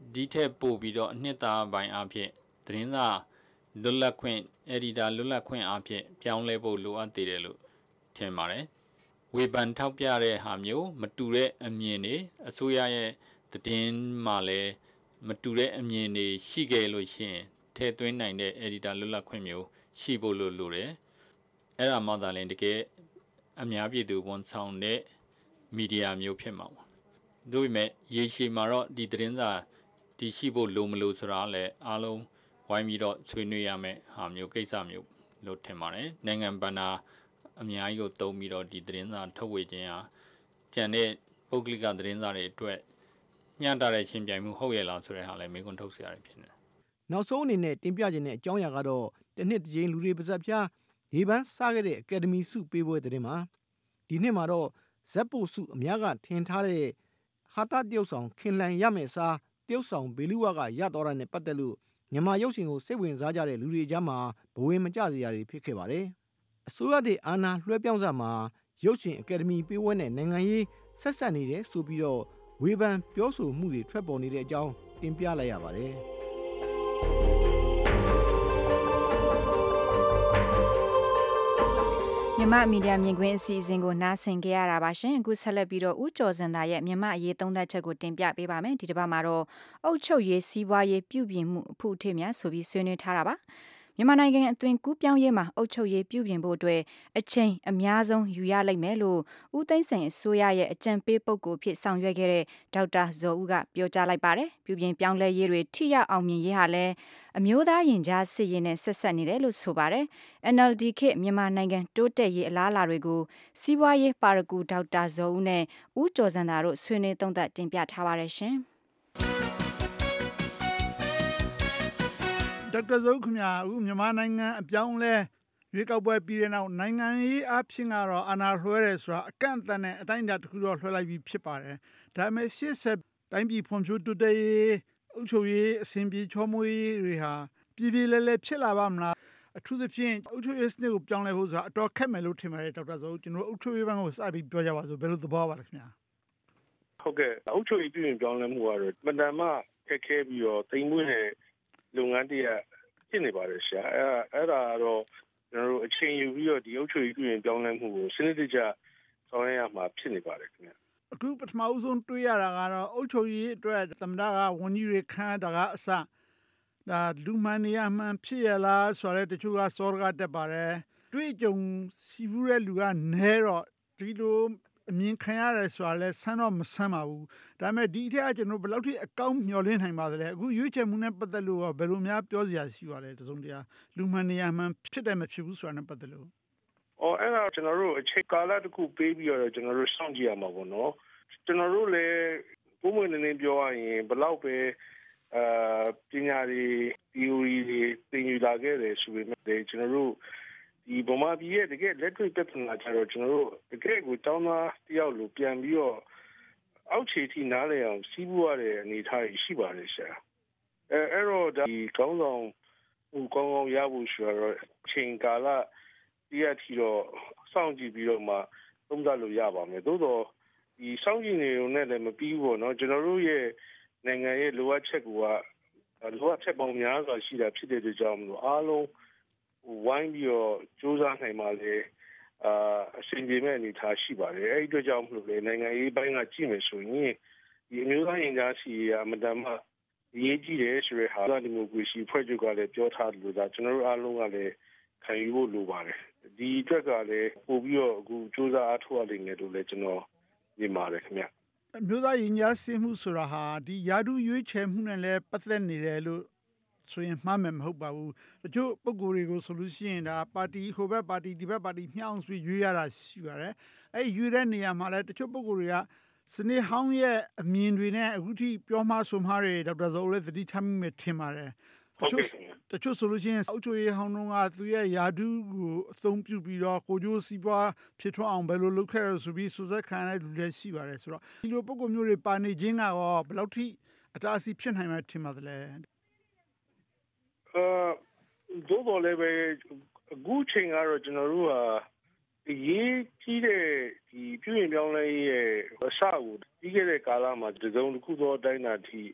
ဒီထက်ပိုပြီးတော့အနှစ်သာပိုင်းအဖြစ်သတင်းစာလွတ်လပ်ခွင့်အက်ဒီတာလွတ်လပ်ခွင့်အဖြစ်ပြောင်းလဲဖို့လိုအပ်သေးတယ်လို့ထင်ပါတယ်ဝေဖန်ထောက်ပြတဲ့ဟာမျိုးမတူတဲ့အမြင်တွေအစိုးရရဲ့သတင်းမှာလည်းမတူတဲ့အမြင်တွေရှိခဲ့လို့ရှိရင်ထည့်သွင်းနိုင်တဲ့ editor လွတ်လပ်ခွင့်မျိုးရှိဖို့လိုတယ်အဲ့ဒါမှသာလျှင်တကယ်အများပြည်သူဝန်ဆောင်တဲ့မီဒီယာမျိုးဖြစ်မှာပေါ့ဒါပေမဲ့ရေရှည်မှာတော့ဒီသတင်းစာတည်ရှိဖို့လိုမလို့ဆိုတာလည်းအားလုံးဝိုင်းပြီးတော့ဆွေးနွေးရမယ်ဟာမျိုးကိစ္စမျိုးလို့ထင်ပါတယ်နိုင်ငံဘဏ္ဍာအများကြီးကိုသုံးပြီးတော့ဒီသတင်းစာထုတ်ဝေခြင်းဟာကျန်တဲ့ပုဂ္ဂလိကသတင်းစာတွေအတွက်မျှတတဲ့ရှင်းပြမှုဟုတ်ရဲ့လားဆိုတဲ့ဟာလည်းမေးခွန်းထုတ်စရာဖြစ်နေတယ်။နောက်ဆုံးအနေနဲ့တင်ပြခြင်းတဲ့အကြောင်းအရာကတော့တစ်နှစ်တစ်ကြိမ်လူတွေပါဇက်ဖျားရေပန်းစားခဲ့တဲ့အကယ်ဒမီဆုပေးပွဲသတင်းမှာဒီနှစ်မှာတော့ဇက်ပိုဆုအများကထင်ထားတဲ့ဟာတာတရုတ်ဆောင်ခင်လန်ရမယ်စားတရုတ်ဆောင်ဘေလူဝါကရတော်တာနဲ့ပတ်သက်လို့မြန်မာရုပ်ရှင်ကိုစိတ်ဝင်စားကြတဲ့လူတွေကြားမှာဘဝင်မကျစရာတွေဖြစ်ခဲ့ပါတယ်။အစိုးရတဲ့အာဏာလွှဲပြောင်းစားမှာရုပ်ရှင်အကယ်ဒမီပေးပွဲနဲ့နိုင်ငံရေးဆက်ဆက်နေတယ်ဆိုပြီးတော့ဝေဖန်ပြောဆိုမှုတွေထွက်ပေါ်နေတဲ့အကြောင်းတင်ပြလိုက်ရပါတယ်။မြန်မာမီဒီယာမြင်ကွင်းအစီအစဉ်ကိုနားဆင်ကြရတာပါရှင်အခုဆက်လက်ပြီးတော့ဦးကျော်စံသာရဲ့မြန်မာအရေးသုံးသပ်ချက်ကိုတင်ပြပေးပါမယ်ဒီတစ်ပတ်မှာတော့အုပ်ချုပ်ရေးစီးပွားရေးပြုပြင်မှုအဖို့အထစ်များဆိုပြီးဆွေးနွေးထားတာပါမြန်မာနိုင်ငံအသွင်ကူးပြောင်းရေးမှာအုပ်ချုပ်ရေးပြုပြင်ဖို့အတွက်အချိန်အများဆုံးယူရလိမ့်မယ်လို့ဦးသိန်းစိန်အစိုးရရဲ့အကြံပေးပုဂ္ဂိုလ်ဖြစ်ဆောင်ရွက်ခဲ့တဲ့ဒေါက်တာဇော်ဦးကပြောကြားလိုက်ပါတယ်ပြုပြင်ပြောင်းလဲရေးတွေထိရောက်အောင်မြင်ရေးဟာလည်းအမျိုးသားရင်ကြားစစ်ရေးနဲ့ဆက်ဆက်နေတယ်လို့ဆိုပါတယ် NLD ခေတ်မြန်မာနိုင်ငံတိုးတက်ရေးအလားအလာတွေကိုစီးပွားရေးပါရဂူဒေါက်တာဇော်ဦးနဲ့ဦးကျော်စံသာတို့ဆွေးနွေးသုံးသပ်တင်ပြထားပါတယ်ရှင်ဒေါက်တာဇော်ဦးခင်ဗျာအခုမြန်မာနိုင်ငံအပြောင်းလဲရွေးကောက်ပွဲပြီးတဲ့နောက်နိုင်ငံရေးအဖြစ်ကတော့အာဏာလွှဲတယ်ဆိုတာအကန့်အသတ်နဲ့အတိုင်းအတာတစ်ခုတော့လွှဲလိုက်ပြီးဖြစ်ပါတယ်ဒါပေမဲ့ရှေ့ဆက်တိုင်းပြည်ဖွံ့ဖြိုးတိုးတက်ရေးအုပ်ချုပ်ရေးအစဉ်ပြေချောမွေးရေးတွေဟာပြည်ပြည်လဲလဲဖြစ်လာပါမလားအထူးသဖြင့်အုပ်ချုပ်ရေးစနစ်ကိုပြောင်းလဲဖို့ဆိုတာအတော်ခက်မယ်လို့ထင်ပါတယ်ဒေါက်တာဇော်ဦးကျွန်တော်အုပ်ချုပ်ရေးဘက်ကိုစပြီးပြောကြပါစို့ဘယ်လိုသဘောပါလဲခင်ဗျာဟုတ်ကဲ့အုပ်ချုပ်ရေးပြည်ပြောင်းလဲမှုကတော့မတန်မှခက်ခဲပြီးတော့တိမ်မွေးတဲ့လုပ်ငန်းတရားဖြစ်နေပါတယ်ရှာအဲ့ဒါတော့ကျွန်တော်တို့အချိန်ယူပြီးတော့ဒီအုပ်ချုပ်ရေးပြည်ပြောင်းလဲမှုကိုစနစ်တကျဆောင်ရွက်ရမှာဖြစ်နေပါတယ်ခင်ဗျာအခုပထမဦးဆုံးတွေးရတာကတော့အုပ်ချုပ်ရေးအတွက်သမ္မတကဝန်ကြီးတွေခန့်တာကအစဒါလူမှန်နေရမှန်ဖြစ်ရလားဆိုတော့တချို့ကစောရကတက်ပါတယ်တွေးကြုံစီဘူးတဲ့လူကနဲတော့ဒီလိုအမြင်ခံရတယ်ဆိုတာလဲဆန်းတော့မဆန်းပါဘူးဒါပေမဲ့ဒီထက်ကကျွန်တော်ဘယ်လောက်ထိအကောင်းမျှော်လင့်နိုင်ပါသလဲအခုရွေးချယ်မှုနဲ့ပတ်သက်လို့ဘယ်လိုများပြောစရာရှိပါလဲတစုံတရာလူမှန်နေရမှန်ဖြစ်တယ်မဖြစ်ဘူးဆိုတာနဲ့ပတ်သက်လို့အဲ့ဒါကျွန်တော်တို့အချိန်ကာလတစ်ခုပေးပြီးတော့ကျွန်တော်တို့စောင့်ကြည့်ရမှာပေါ့နော်ကျွန်တော်တို့လည်းပုံမှန်နေပြောရရင်ဘယ်လောက်ပဲပညာတွေ theory တွေသင်ယူလာခဲ့တယ်ဆိုပေမဲ့ကျွန်တော်တို့ဒီဗမာပြည်ရဲ့တကယ်လက်တွေ့ပြဿနာကြတော့ကျွန်တော်တို့တကယ်ကိုတောင်းသားတယောက်လိုပြန်ပြီးတော့အောက်ခြေထိနားလည်အောင်စီးပူရတဲ့အနေအထားရှိပါတယ်ဆရာအဲ့တော့ဒီကောင်းဆောင်ဟိုကောင်းကောင်းရဖို့ဆိုတော့ချိန်ကာလတရားထီတော့စောင့်ကြည့်ပြီးတော့မှသုံးသပ်လို့ရပါမယ်သို့တော့ဒီစောင့်ကြည့်နေုံနဲ့လည်းမပြီးဘူးပေါ့နော်ကျွန်တော်တို့ရဲ့နိုင်ငံရဲ့လိုအပ်ချက်ကိုလိုအပ်ချက်ပေါင်းများစွာရှိတာဖြစ်တဲ့အတွက်ကြောင့်မလို့အားလုံးဝိုင်းပြီးတော့စူးစမ်းနိုင်ပါလေအစဉ်ပြေမဲ့အနေထားရှိပါတယ်အဲ့ဒီအတွက်ကြောင့်မလို့လေနိုင်ငံရေးဘိုင်းကကြည့်မယ်ဆိုရင်ဒီအမျိုးသားရင်ကြားစီအမတန်မှရေးကြည့်တယ်ဆိုတဲ့ဟာဒီမိုကရေစီဖွဲ့ချုပ်ကလည်းပြောထားတယ်လို့ဒါကျွန်တော်တို့အားလုံးကလည်းခံယူဖို့လိုပါတယ်ဒီအတွက်ကလည်းပို့ပြီးတော့အခုစူးစမ်းအားထုတ်ရလိမ့်မယ်လို့လည်းကျွန်တော်မြင်ပါတယ်ခင်ဗျအမျိုးသားရင်ကြားစီမှုဆိုတာဟာဒီယာတုရွေးချယ်မှုနဲ့လည်းပတ်သက်နေတယ်လို့ဆိုရင်မှားမယ်မဟုတ်ပါဘူးတချို့ပုံကိုယ်တွေကိုဆိုလို့ရှိရင်ဒါပါတီဟိုဘက်ပါတီဒီဘက်ပါတီမျှောင်းပြီးရွေးရတာရှိပါတယ်အဲ့ရွေးတဲ့နေရာမှာလည်းတချို့ပုံကိုယ်တွေကစနေဟောင်းရဲ့အမြင်တွေနဲ့အခုထိပြောမှားဆိုမှားတွေဒေါက်တာဇော်ဦးလည်းသတိထားမိမယ်ထင်ပါတယ်တချို့ဆိုလို့ရှိရင်အုပ်ချုပ်ရေးဟောင်းတို့ကသူရဲ့ယာတုကိုအသုံးပြုပြီးတော့ကိုကျိုးစီးပွားဖြစ်ထွန်းအောင်ဘယ်လိုလုပ်ခဲ့ရဆိုပြီးစူးစက်ခံရတဲ့လူတွေရှိပါတယ်ဆိုတော့ဒီလိုပုံကိုယ်မျိုးတွေပါနေခြင်းကရောဘယ်လောက်ထိအတားအဆီးဖြစ်နိုင်မှထင်ပါသလဲဒို့တော်လည်းပဲအခုချိန်ကတော့ကျွန်တော်တို့ကရေးကြီးတဲ့ဒီပြည်ပြောင်းလဲရဲ့အစကိုပြီးခဲ့တဲ့ကာလမှာတစုံတစ်ခုသောအတိုင်းအတာထိ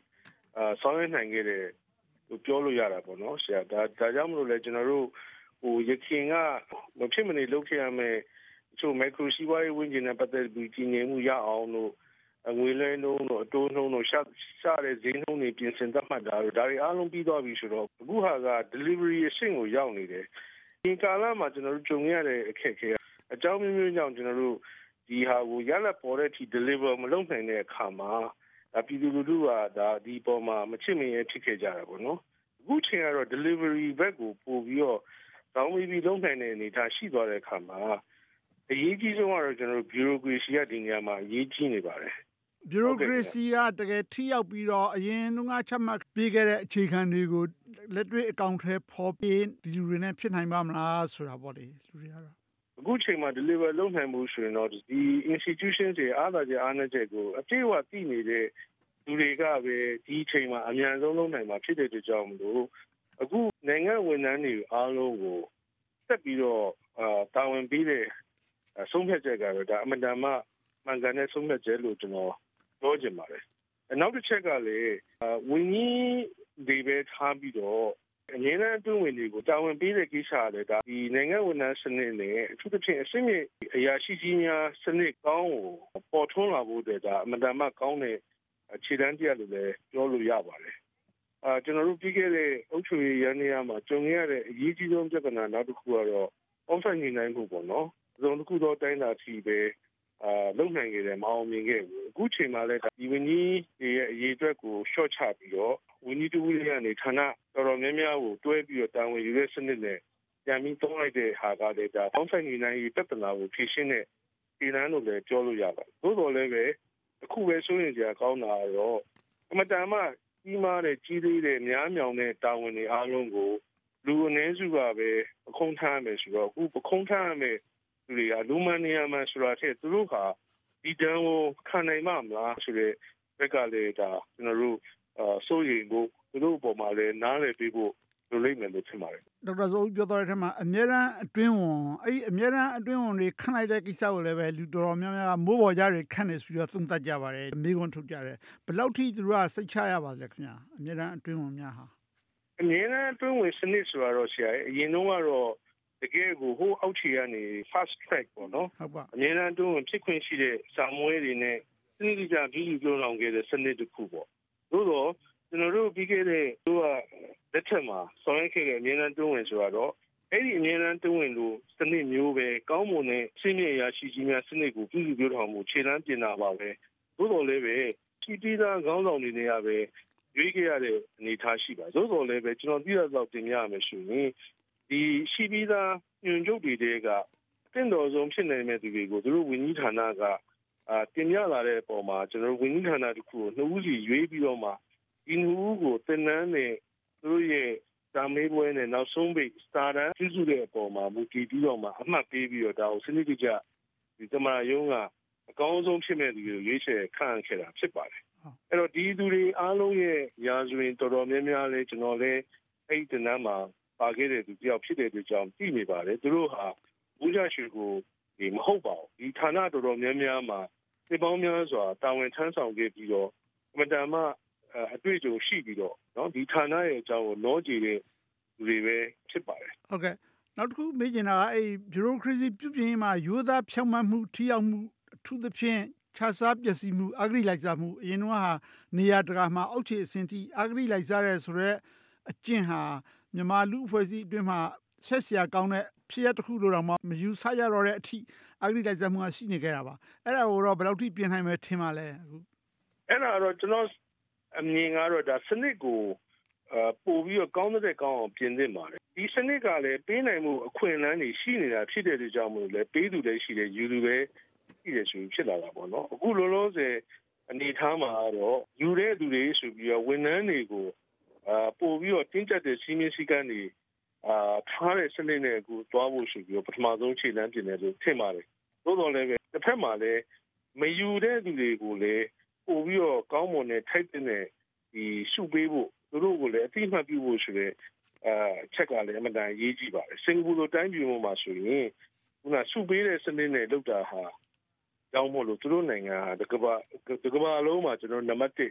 ဆောင်ရွက်နိုင်ခဲ့တယ်လို့ပြောလို့ရတာပေါ့နော်ဆရာဒါကြောင့်မလို့လဲကျွန်တော်တို့ရခင်ကမဖြစ်မနေလုပ်ခဲ့ရမယ်ချို့ micro စီးပွားရေးဝန်ကြီးနဲ့ပတ်သက်ပြီးကြီးငယ်မှုရအောင်လို့ငွေလဲနှုန်းတို့အတိုးနှုန်းတို့ရှာတဲ့ဈေးနှုန်းတွေပြင်ဆင်သတ်မှတ်တာတို့ဒါတွေအားလုံးပြီးသွားပြီဆိုတော့အခုဟာက delivery အဆင့်ကိုရောက်နေတယ်ဒီကာလမှာကျွန်တော်တို့ကြုံရတဲ့အခက်အခဲအကြောင်းမျိုးကြောင့်ကျွန်တော်တို့ဒီဟာကိုရလက်ပေါ်တဲ့အထိ deliver မလုပ်နိုင်တဲ့အခါမှာပြည်သူလူထုကဒါဒီပေါ်မှာမချစ်မရဲဖြစ်ခဲ့ကြတာပေါ့နော်အခုချိန်ကတော့ delivery ဘက်ကိုပို့ပြီးတော့တောင်းပြီးလုပ်နိုင်တဲ့အနေအထားရှိသွားတဲ့အခါမှာအရေးကြီးဆုံးကတော့ကျွန်တော်တို့ bureaucracy ကဒီနေရာမှာအရေးကြီးနေပါတယ် bureaucracy ကတကယ်ထိရောက်ပြီးတော့အရင်ကချမှတ်ပေးခဲ့တဲ့အခြေခံတွေကိုလက်တွေ့အကောင့်ထဲပေါ်ပြီးဒီလူတွေနဲ့ဖြစ်နိုင်ပါမလားဆိုတာပေါ့လေလူတွေကတော့အခုချိန်မှာ deliver လုပ်နိုင်မှုဆိုရင်တော့ဒီ institution တွေအားသာချက်အားနည်းချက်ကိုအပြည့်အဝသိနေတဲ့လူတွေကပဲဒီချိန်မှာအများဆုံးလုပ်နိုင်မှာဖြစ်တဲ့ကြောင့်မလို့အခုနိုင်ငံဝန်ထမ်းတွေအားလုံးကိုဆက်ပြီးတော့တာဝန်ပေးတဲ့ဆုံးဖြတ်ချက်ကတော့ဒါအမှန်တမ်းမှန်ကန်တဲ့ဆုံးဖြတ်ချက်လို့ကျွန်တော်ပြောချင်ပါတယ်နောက်တစ်ချက်ကလည်းဝန်ကြီးတွေပဲထားပြီးတော့အငြင်းတဲ့အတွင်းဝင်တွေကိုတာဝန်ပေးတဲ့ကိစ္စလည်းဒါဒီနိုင်ငံဝန်ထမ်းစနစ်နဲ့အထူးသဖြင့်အစိမ့်မြင့်အရာရှိကြီးများစနစ်ကောင်းကိုပေါ်ထွန်းလာဖို့အတွက်ဒါအမှန်တမ်းမှကောင်းတဲ့ခြေတန်းတရားလို့လည်းပြောလို့ရပါတယ်ကျွန်တော်တို့ပြီးခဲ့တဲ့အုပ်ချုပ်ရေးရန်နေရာမှာကြုံရတဲ့အရေးကြီးဆုံးပြဿနာနောက်တစ်ခုကတော့အောက်ဆိုင်နေနိုင်မှုပေါ့နော်။တစ်ခုသောတိုင်းတာအထိပဲလုံနိုင်ခဲ့တယ်မအောင်မြင်ခဲ့ဘူး။အခုချိန်မှာလည်းဒီဝန်ကြီးရဲ့အရေးအတွက်ကိုရှော့ချပြီးတော့ဝန်ကြီးတူလေးကနေဌာနတော်တော်များများကိုတွဲပြီးတော့တာဝန်ယူတဲ့စနစ်နဲ့ပြန်ပြီးသုံးလိုက်တဲ့ဟာကလည်းဒါအောက်ဆိုင်နေနိုင်ရေးပြဿနာကိုဖြေရှင်းတဲ့ခြေတန်းလို့လည်းပြောလို့ရပါတယ်။သို့တော်လည်းပဲအခုပဲဆိုရင်ကြာကောင်းတာတော့အမတန်မှကြီးမားတဲ့ကြီးသေးတဲ့များမြောင်တဲ့တာဝန်တွေအားလုံးကိုလူအနည်းစုကပဲအခုံထားမယ်ဆိုတော့အခုပခုံးထားမယ်လူတွေကလူမနေရမှဆိုတာထက်သူတို့ဟာဒီတန်းကိုခံနိုင်မှာမလားဆိုတဲ့ဘက်ကလည်းဒါကျွန်တော်တို့စိုးရိမ်ဖို့သူတို့အပေါ်မှာလည်းနားလည်ပေးဖို့လိုလိမ့်မယ်လို့ထင်ပါတယ်ဒေါက်တာဇော်ဦးပြောသွားတဲ့အထက်မှာအမြဲတမ်းအတွင်းဝန်အဲ့ဒီအမြဲတမ်းအတွင်းဝန်တွေခန့်လိုက်တဲ့ကိစ္စကိုလည်းပဲလူတော်တော်များများကမိုးပေါ်ကြတွေခန့်နေပြီးတော့သုံးသပ်ကြပါတယ်မိကွန်းထုတ်ကြတယ်ဘယ်လောက်ထိသူတို့ကစိတ်ချရပါလဲခင်ဗျာအမြဲတမ်းအတွင်းဝန်များဟာအမြဲတမ်းအတွင်းဝန်စနစ်ဆိုတာတော့ဆရာအရင်တော့ကတော့တကယ်ကိုဟိုအောက်ခြေကနေ fast track ပေါ့နော်ဟုတ်ပါအမြဲတမ်းအတွင်းဝင်ဖြစ်ခွင့်ရှိတဲ့စာမွေးတွေနဲ့စနစ်တကျပြီးပြောင်းခဲ့တဲ့စနစ်တစ်ခုပေါ့သို့တော့ကျွန်တော်တို့ပြီးခဲ့တဲ့သူကလက်ထက်မှာဆောင်ရွက်ခဲ့တဲ့အမြဲတမ်းအတွင်းဝင်ဆိုတာတော့အဲ့ဒီအမြဲတမ်းအတွင်းဝင်လို့စနစ်မျိုးပဲကောင်းမွန်တဲ့စနစ်အရာရှိကြီးများစနစ်ကိုပြုစုပြောင်းထောင်မှုခြေလှမ်းပြင်တာပါပဲသို့တော်လည်းပဲရှိပြီးသားခေါင်းဆောင်တွေနဲ့ရပဲရွေးခဲ့ရတဲ့အနေအထားရှိပါသို့တော်လည်းပဲကျွန်တော်သိရတော့တင်ပြရမယ်ဆိုရင်ဒီရှိပြီးသားညွှန်ချုပ်တွေတဲကတင့်တော်ဆုံးဖြစ်နိုင်မဲ့သူတွေကိုသူတို့ဝန်ကြီးဌာနကတင်ပြလာတဲ့အပေါ်မှာကျွန်တော်ဝန်ကြီးဌာနတစ်ခုကိုနှုတ်ဦးစီရွေးပြီးတော့မှဒီနှုတ်ဦးကိုတင်နန်းနဲ့သူတို့ရဲ့ဒါမေးပွဲနဲ့နောက်ဆုံးပိတ်စတာတန်းပြုစုတဲ့အပေါ်မှာမူတည်ပြီးတော့မှအမှတ်ပေးပြီးတော့ဒါကိုစနစ်တကျဒီသမ္မတရုံးကအကောင်းဆုံးဖြစ်မဲ့သူတွေကိုရွေးချယ်ခန့်ခဲ့တာဖြစ်ပါတယ်အဲ့တော့ဒီသူတွေအားလုံးရဲ့ရာဇဝင်တော်တော်များများလဲကျွန်တော်လဲအဲ့ဒီတင်နန်းမှာပါခဲ့တဲ့သူတယောက်ဖြစ်တဲ့အတွက်ကြောင့်သိနေပါတယ်သူတို့ဟာဘူးကြရွှေကိုဒီမဟုတ်ပါဘူးဒီဌာနတော်တော်များများမှာဒီပေါင်းများစွာတာဝန်ထမ်းဆောင်ခဲ့ပြီးတော့အမတန်မှအတွေ့အကြုံရှိပြီးတော့เนาะဒီဌာနရဲ့အကြောင်းကိုနောကြည့်တဲ့လူတွေပဲဖြစ်ပါတယ်ဟုတ်ကဲ့နောက်တစ်ခုမေးချင်တာကအဲ့ bureaucracy ပြုပြင်ရေးမှာရိုးသားဖြောင့်မတ်မှုထိရောက်မှုအထူးသဖြင့်ခြားစားပျက်စီးမှုအဂတိလိုက်စားမှုအရင်ကနေရာတကာမှာအောက်ခြေအဆင့်ထိအဂတိလိုက်စားရဲဆိုတော့အကျင့်ဟာမြန်မာလူအဖွဲ့အစည်းအတွင်းမှာဆက်ဆရာကောင်းတဲ့ဖြစ်ရတစ်ခုလို့တော့မယူဆရတော့တဲ့အထိအဂတိလိုက်စားမှုရှိနေခဲ့တာပါအဲ့ဒါကိုတော့ဘယ်လောက်ထိပြင်နိုင်မယ်ထင်ပါလဲအခုအဲ့ဒါတော့ကျွန်တော်အမြင်ကတော့ဒါစနစ်ကိုပို့ပြီးတော့ကောင်းတဲ့ကောင်းအောင်ပြင်သင့်ပါတယ်ဒီစနစ်ကလည်းပေးနိုင်မှုအခွင့်အလမ်းတွေရှိနေတာဖြစ်တဲ့ကြောင့်မို့လို့လည်းပေးသူလည်းရှိတယ်ယူသူပဲရှိတယ်ဆိုဖြစ်လာတာပေါ့နော်အခုလောလောဆယ်အနေထားမှာတော့ယူတဲ့သူတွေဆိုပြီးတော့ဝန်ထမ်းတွေကိုပို့ပြီးတော့တင်းကျပ်တဲ့စီးမင်းစည်းကမ်းတွေထားတဲ့စနစ်နဲ့အခုသွားဖို့ဆိုပြီးတော့ပထမဆုံးခြေလှမ်းပြင်တယ်လို့ထင်ပါတယ်သို့တော်လည်းပဲတစ်ဖက်မှာလည်းမယူတဲ့သူတွေကိုလည်းပို့ပြီးတော့ကောင်းမွန်တဲ့ထိုက်တဲ့ဒီရှုပေးဖို့သူတို့ကိုလည်းအသိမှတ်ပြုဖို့ဆိုတဲ့အချက်ကလည်းအမှန်တန်ရေးကြည့်ပါတယ်စင်ကာပူလိုတိုင်းပြည်မှာဆိုရင်ခုနရှုပေးတဲ့စနစ်နဲ့လုပ်တာဟာကြောင်းမို့လို့သူတို့နိုင်ငံဟာတကဘာလုံးမှာကျွန်တော်နံပါတ်1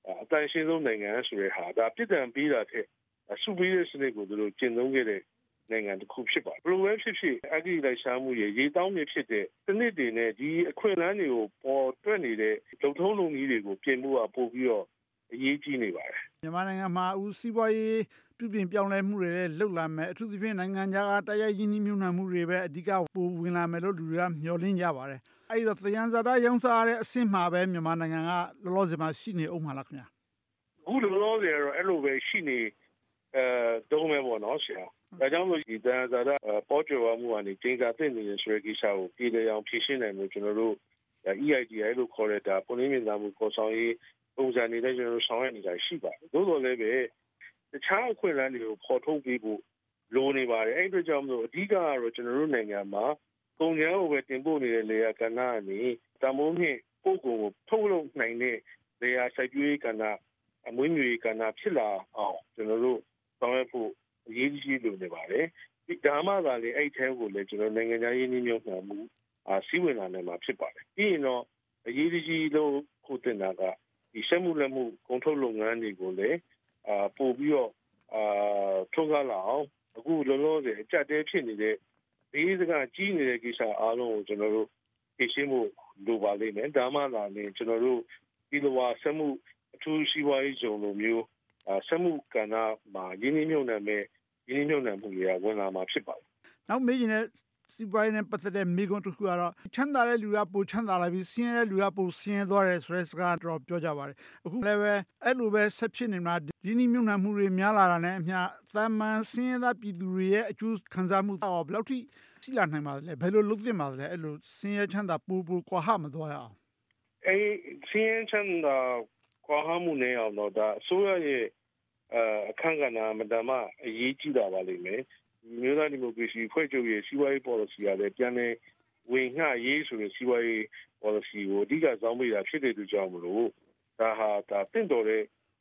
အတန်ရှင်းဆုံးနိုင်ငံဆိုတဲ့ဟာဒါပြည်တံပြီးတာတဲ့စုပြီးတဲ့စနစ်ကိုသူတို့ကျင့်သုံးခဲ့တဲ့နိုင်ငံတစ်ခုဖြစ်ပါတယ်ဘယ်လိုပဲဖြစ်ဖြစ်အဂိလိုက်ရှားမှုရေတောင်းနေဖြစ်တဲ့စနစ်တွေနဲ့ဒီအခွင့်အလမ်းတွေကိုပေါ်တွက်နေတဲ့လုံထုံးလုံနည်းတွေကိုပြင်ဖို့ပို့ပြီးတော့အရေးကြီးနေပါတယ်မြန်မာနိုင်ငံမှာဦးစီးပွားရေးပြုပြင်ပြောင်းလဲမှုတွေလည်းလှုပ်လာမယ်အထူးသဖြင့်နိုင်ငံခြားကတရားရင်းနှီးမြှုပ်နှံမှုတွေပဲအဓိကပိုဝင်လာမယ်လို့လူတွေကမျှော်လင့်ကြပါတယ်အဲ့တော့သယံဇာတရောင်းစားရတဲ့အဆင့်မှာပဲမြန်မာနိုင်ငံကလောလောဆယ်မှာရှိနေအောင်မှာလားခင်ဗျာအခုလောလောဆယ်တော့အဲ့လိုပဲရှိနေတုံးမဲ့ပေါ့နော်ဆရာဒါကြောင့်မို့ဒီသယံဇာတပေါ်ကျော်မှုကနေကျင်းစာသိနေရဆိုတဲ့ကိစ္စကိုပြည်ထောင်ဖြည့်ရှင်းနိုင်မှုကျွန်တော်တို့ EITI လို့ခေါ်တဲ့ဒါပုံရင်းမြင်သာမှုပေါ်ဆောင်ရေးပုံစံတွေနဲ့ကျွန်တော်တို့ဆောင်ရွက်နေတာရှိပါတယ်သို့တော်လည်းပဲတခြားအခွင့်အလမ်းတွေကိုပေါ်ထုတ်ပေးဖို့လိုနေပါတယ်အဲ့အတွက်ကြောင့်မို့အဓိကကတော့ကျွန်တော်တို့နိုင်ငံမှာကုန်ကျန်းကိုပဲတင်ပို့နေတဲ့လေယာကဏ္ဍကနေတမိုးမြင့်ပို့ကုန်ကိုထုတ်လုပ်နိုင်တဲ့လေယာစိုက်ပျိုးရေးကဏ္ဍအမွေးမြူရေးကဏ္ဍဖြစ်လာအောင်ကျွန်တော်တို့ဆောင်ရွက်ဖို့အရေးကြီးလိုနေပါတယ်ဒီဒါမှသာလေအဲ့ထဲကိုလည်းကျွန်တော်နိုင်ငံသားရင်းနှီးမြှုပ်နှံမှုစီးဝင်လာနိုင်မှာဖြစ်ပါတယ်ပြီးရင်တော့အရေးကြီးလို့ခုတင်တာကဒီစက်မှုလက်မှုကုန်ထုတ်လုပ်ငန်းတွေကိုလည်းပို့ပြီးတော့ထုတ်ကားလာအောင်အခုလောလောဆယ်အကြက်တဲဖြစ်နေတဲ့ဒီစကားကြီးနေတဲ့ကိစ္စအားလုံးကိုကျွန်တော်တို့ဖြေရှင်းဖို့လိုပါလိမ့်မယ်ဒါမှသာလေကျွန်တော်တို့ဒီလိုပါစက်မှုအထူးစီးပွားရေးဇုံလိုမျိုးစက်မှုကဏ္ဍမှာရင်းနှီးမြှုပ်နှံမဲ့ရင်းနှီးမြှုပ်နှံမှုတွေကဝင်လာမှာဖြစ်ပါတယ်နောက်မေးရင်စီးပွားရေးနဲ့ပတ်သက်တဲ့မိကွန်းတစ်ခုကတော့ချမ်းသာတဲ့လူကပိုချမ်းသာလာပြီးဆင်းရဲတဲ့လူကပိုဆင်းရဲသွားတယ်ဆိုတဲ့စကားတော့ပြောကြပါတယ်အခုလည်းပဲအဲ့လိုပဲဆက်ဖြစ်နေမှာရင်းနှီးမြှုပ်နှံမှုတွေများလာတာနဲ့အမျှသာမန်ဆင်းရဲသားပြည်သူတွေရဲ့အကျိုးခံစားမှုတော့ဘယ်လောက်ထိရှိလာနိုင်ပါလဲဘယ်လိုလုပ်သင့်ပါလဲအဲ့လိုဆင်းရဲချမ်းသာပိုကွာဟမသွားရအောင်အဲ့ဆင်းရဲချမ်းသာကွာဟမှုနဲ့အောင်တော့ဒါအစိုးရရဲ့အခန့်ကဏ္ဍမတမအရေးကြီးတာပါလိမ့်မယ်မျိုးသားဒီမိုကရေစီဖွဲ့ချုပ်ရဲ့စီးပွားရေး policy ကလည်းပြန်လည်ဝင်ငှရေးဆိုတဲ့စီးပွားရေး policy ကိုအဓိကစောင်းပေးတာဖြစ်တဲ့သူကြောင့်မလို့ဒါတင့်တော်တဲ့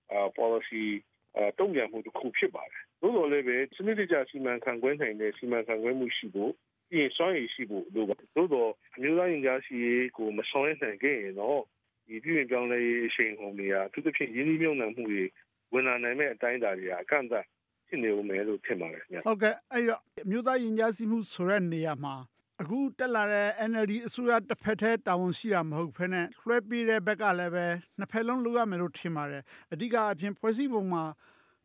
policy တုံ့ပြန်မှုတစ်ခုဖြစ်ပါတယ်သို့တော်လည်းပဲစနစ်တကျစီမံခန့်ခွဲနိုင်တဲ့စီမံခန့်ခွဲမှုရှိဖို့ပြီးရင်စွမ်းရည်ရှိဖို့လိုပါတယ်သို့တော်အမျိုးသားရင်ကြားစီကိုမဆောင်ရွက်နိုင်ခဲ့ရင်တော့ဒီပြည်ပြင်ပြောင်းလဲရေးအရှိန်ဟုန်တွေကသူတစ်ဖြစ်ရင်းနှီးမြှုပ်နှံမှုတွေဝင်လာနိုင်မဲ့အတိုင်းအတာတွေကအကန့်အသတ်ဖြစ်နေဦးမယ်လို့ထင်ပါတယ်ခင်ဗျဟုတ်ကဲ့အဲ့တော့အမျိုးသားရင်ကြားစီမှုဆိုတဲ့နေရာမှာအခုတက်လာတဲ့ NLD အစိုးရတစ်ဖက်တည်းတာဝန်ရှိတာမဟုတ်ဘဲနဲ့လွှဲပေးတဲ့ဘက်ကလည်းပဲနှစ်ဖက်လုံးလုပ်ရမယ်လို့ထင်ပါတယ်အဓိကအဖြစ်ဖွဲ့စည်းပုံမှာ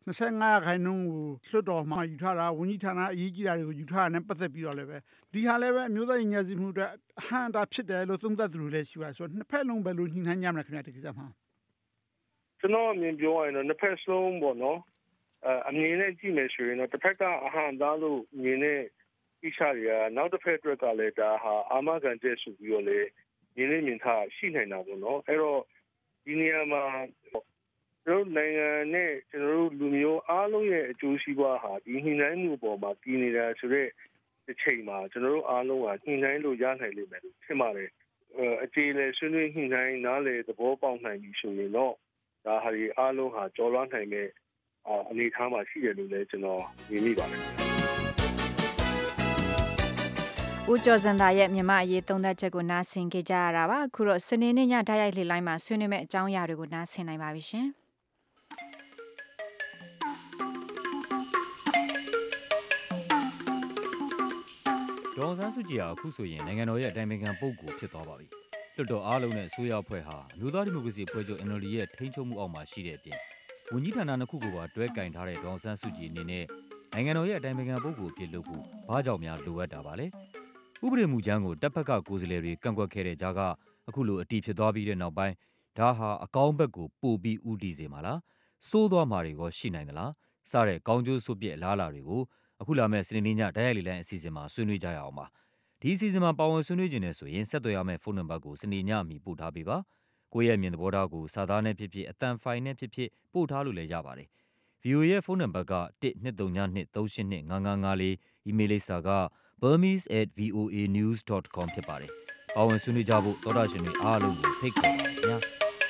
25%ခိုင်နှုန်းကိုလွှတ်တော်မှာယူထားတာဝန်ကြီးဌာနအရေးကြီးတာတွေကိုယူထားတာနဲ့ပတ်သက်ပြီးတော့လည်းပဲဒီဟာလည်းပဲအမျိုးသားရင်ကြားစီမှုအတွက်အဟန့်တာဖြစ်တယ်လို့သုံးသပ်သူတွေလည်းရှိပါဆိုတော့နှစ်ဖက်လုံးပဲလို့ညှိနှိုင်းကြမယ်ခင်ဗျဒီကိစ္စမှာကျွန်တော်အမြင်ပြောရရင်တော့နှစ်ဖက်လုံးပေါ့နော်အမြင်နဲ့ကြည့်မယ်ဆိုရင်တော့တစ်ဖက်ကအဟန့်သားလို့မြင်တဲ့ကိစ္စတွေကနောက်တစ်ဖက်အတွက်ကလည်းဒါဟာအာမခံချက်ဆိုပြီးတော့လေမြင်နေမြင်ထားရှိနိုင်တာပေါ့နော်အဲ့တော့ဒီနေရာမှာကျွန်တော်နိုင်ငံနဲ့ကျွန်တော်တို့လူမျိုးအားလုံးရဲ့အကျိုးစီးပွားဟာဒီညှိနှိုင်းမှုပေါ်မှာပြည်နေတာဆိုတော့တစ်ချိန်မှာကျွန်တော်တို့အားလုံးကညှိနှိုင်းလို့ရနိုင်လိမ့်မယ်လို့ထင်ပါတယ်အခြေအနေဆွေးနွေးညှိနှိုင်းနားလေသဘောပေါက်နိုင်ပြီဆိုရင်တော့ဒါဟာဒီအားလုံးဟာကြော်လွှမ်းနိုင်တဲ့အနေအထားမှာရှိတယ်လို့လည်းကျွန်တော်မြင်မိပါတယ်ဦးကျော်စံသာရဲ့မြန်မာအရေးသုံးသပ်ချက်ကိုနားဆင်ကြကြရတာပါအခုတော့စနေနေ့ညဓာတ်ရိုက်လှည့်လိုင်းမှာဆွေးနွေးမဲ့အကြောင်းအရာတွေကိုနားဆင်နိုင်ပါပြီရှင်ဒေါ်ဆန်းစုကြည်ဟာအခုဆိုရင်နိုင်ငံတော်ရဲ့အတိုင်ပင်ခံပုဂ္ဂိုလ်ဖြစ်သွားပါပြီလွှတ်တော်အားလုံးနဲ့အစိုးရအဖွဲ့ဟာအမျိုးသားဒီမိုကရေစီအဖွဲ့ချုပ် NLD ရဲ့ထိန်းချုပ်မှုအောက်မှာရှိတဲ့အပြင်ဝန်ကြီးဌာနနှစ်ခုကိုပါတွဲကင်ထားတဲ့ဒေါ်ဆန်းစုကြည်အနေနဲ့နိုင်ငံတော်ရဲ့အတိုင်ပင်ခံပုဂ္ဂိုလ်ဖြစ်လို့ကိုဘာကြောင့်များလိုအပ်တာပါလဲဥပဒေမူကြမ်းကိုတပ်ဖက်ကကိုယ်စားလှယ်တွေကန့်ကွက်ခဲ့တဲ့ကြားကအခုလိုအတီးဖြစ်သွားပြီးတဲ့နောက်ပိုင်းဒါဟာအကောင်းဘက်ကိုပို့ပြီးဦးတည်စေမှာလားစိုးသွားမှာတွေကိုရှိနိုင်သလားစတဲ့ကောင်းကျိုးဆိုးပြစ်အလားအလာတွေကိုအခုလာမယ့်စနေနေ့ညဓာတ်ရိုက်လေလိုင်းအစီအစဉ်မှာဆွေးနွေးကြရအောင်ပါဒီအစီအစဉ်မှာပါဝင်ဆွေးနွေးခြင်းနဲ့ဆိုရင်ဆက်သွယ်ရမယ့်ဖုန်းနံပါတ်ကိုစနေညမီပို့ထားပေးပါကိုယ့်ရဲ့အမြင်သဘောထားကိုစာသားနဲ့ဖြစ်ဖြစ်အသံဖိုင်နဲ့ဖြစ်ဖြစ်ပို့ထားလို့လည်းရပါတယ် VOA ရဲ့ဖုန်းနံပါတ်က12392385554 email လိပ်စာက burmese@voanews.com ဖြစ်ပါတယ်ပါဝင်ဆွေးနွေးကြဖို့သောတာရှင်တွေအားလုံးကိုဖိတ်ခေါ်ပါတယ်ခင်ဗျာ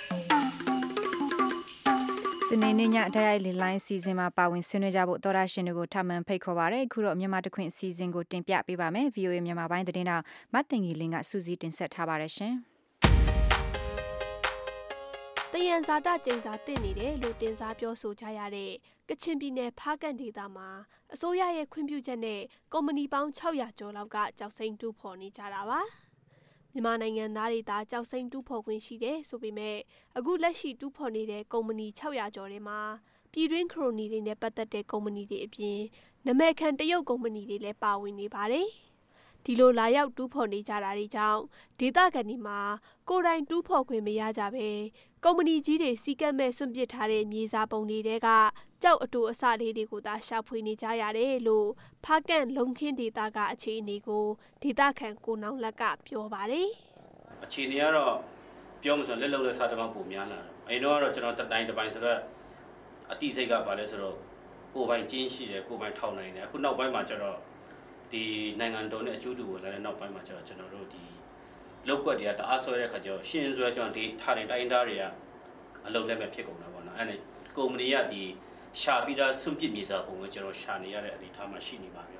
စနေနေ့ညဓာတ်ရိုက်လိုင်းစီစဉ်မှာပါဝင်ဆွေးနွေးကြဖို့သောရရှင်တွေကိုထပ်မံဖိတ်ခေါ်ပါရစေအခုတော့မြန်မာတခွင့်စီစဉ်ကိုတင်ပြပေးပါမယ် VOA မြန်မာပိုင်းသတင်းတောက်မတ်တင်ကြီးလင်းကစူးစီးတင်ဆက်ထားပါရရှင်တယံဇာတကျင်းစာတင်နေတယ်လို့တင်စားပြောဆိုကြရတဲ့ကချင်ပြည်နယ်ဖားကန့်ဒေသမှာအစိုးရရဲ့ခွင့်ပြုချက်နဲ့ကုမ္ပဏီပေါင်း600ကျော်လောက်ကကျောက်စိမ်းတူးဖော်နေကြတာပါမြန်မာနိုင်ငံသားတွေသာကျောက်စိမ်းတူးဖော်ခွင့်ရှိတယ်ဆိုပေမဲ့အခုလက်ရှိတူးဖော်နေတဲ့ကုမ္ပဏီ600ကျော်တွေမှာပြည်တွင်းခရိုနီတွေနဲ့ပတ်သက်တဲ့ကုမ္ပဏီတွေအပြင်နာမည်ခံတရုတ်ကုမ္ပဏီတွေလည်းပါဝင်နေပါတယ်ဒီလိုလာရောက်တူးဖော်နေကြတာတွေကြောင့်ဒေသခံတွေမှာကိုယ်တိုင်တူးဖော်ခွင့်မရကြပဲကုမ္ပဏီကြီးတွေစီကတ်မဲ့စွန့်ပစ်ထားတဲ့မြေစာပုံတွေကကြောက်အတူအစလေးတွေကိုသာရှာဖွေနေကြရတယ်လို့ဖားကန့်လုံခင်းဒေသကအခြေအနေကိုဒေသခံကိုနောင်လက်ကပြောပါတယ်အခြေအနေကတော့ပြောမှဆိုလက်လုံလက်စားတမောက်ပုံများလာတယ်အရင်တော့ကျွန်တော်တတိုင်းတစ်ပိုင်းဆိုတော့အတိစိတ်ကပါလဲဆိုတော့ကိုယ်ပိုင်ကျင်းရှိတယ်ကိုယ်ပိုင်ထောက်နိုင်တယ်အခုနောက်ပိုင်းမှာကျတော့ဒီနိုင်ငံတော်နဲ့အကျိုးတူဝင်လာတဲ့နောက်ပိုင်းမှာကျတော့ကျွန်တော်တို့ဒီလောက်ကွက်တွေကတအားဆွဲတဲ့ခါကျတော့ရှင်းဆွဲကျွန်တော်ဒီထားတဲ့တိုင်းသားတွေကအလုပ်လက်မဲ့ဖြစ်ကုန်တာပေါ့နော်အဲ့ဒါကုမ္ပဏီကဒီရှာပြီးသားစွန့်ပစ်မြေစာပုံကိုကျွန်တော်ရှာနေရတဲ့အနေအထားမှာရှိနေပါပြီ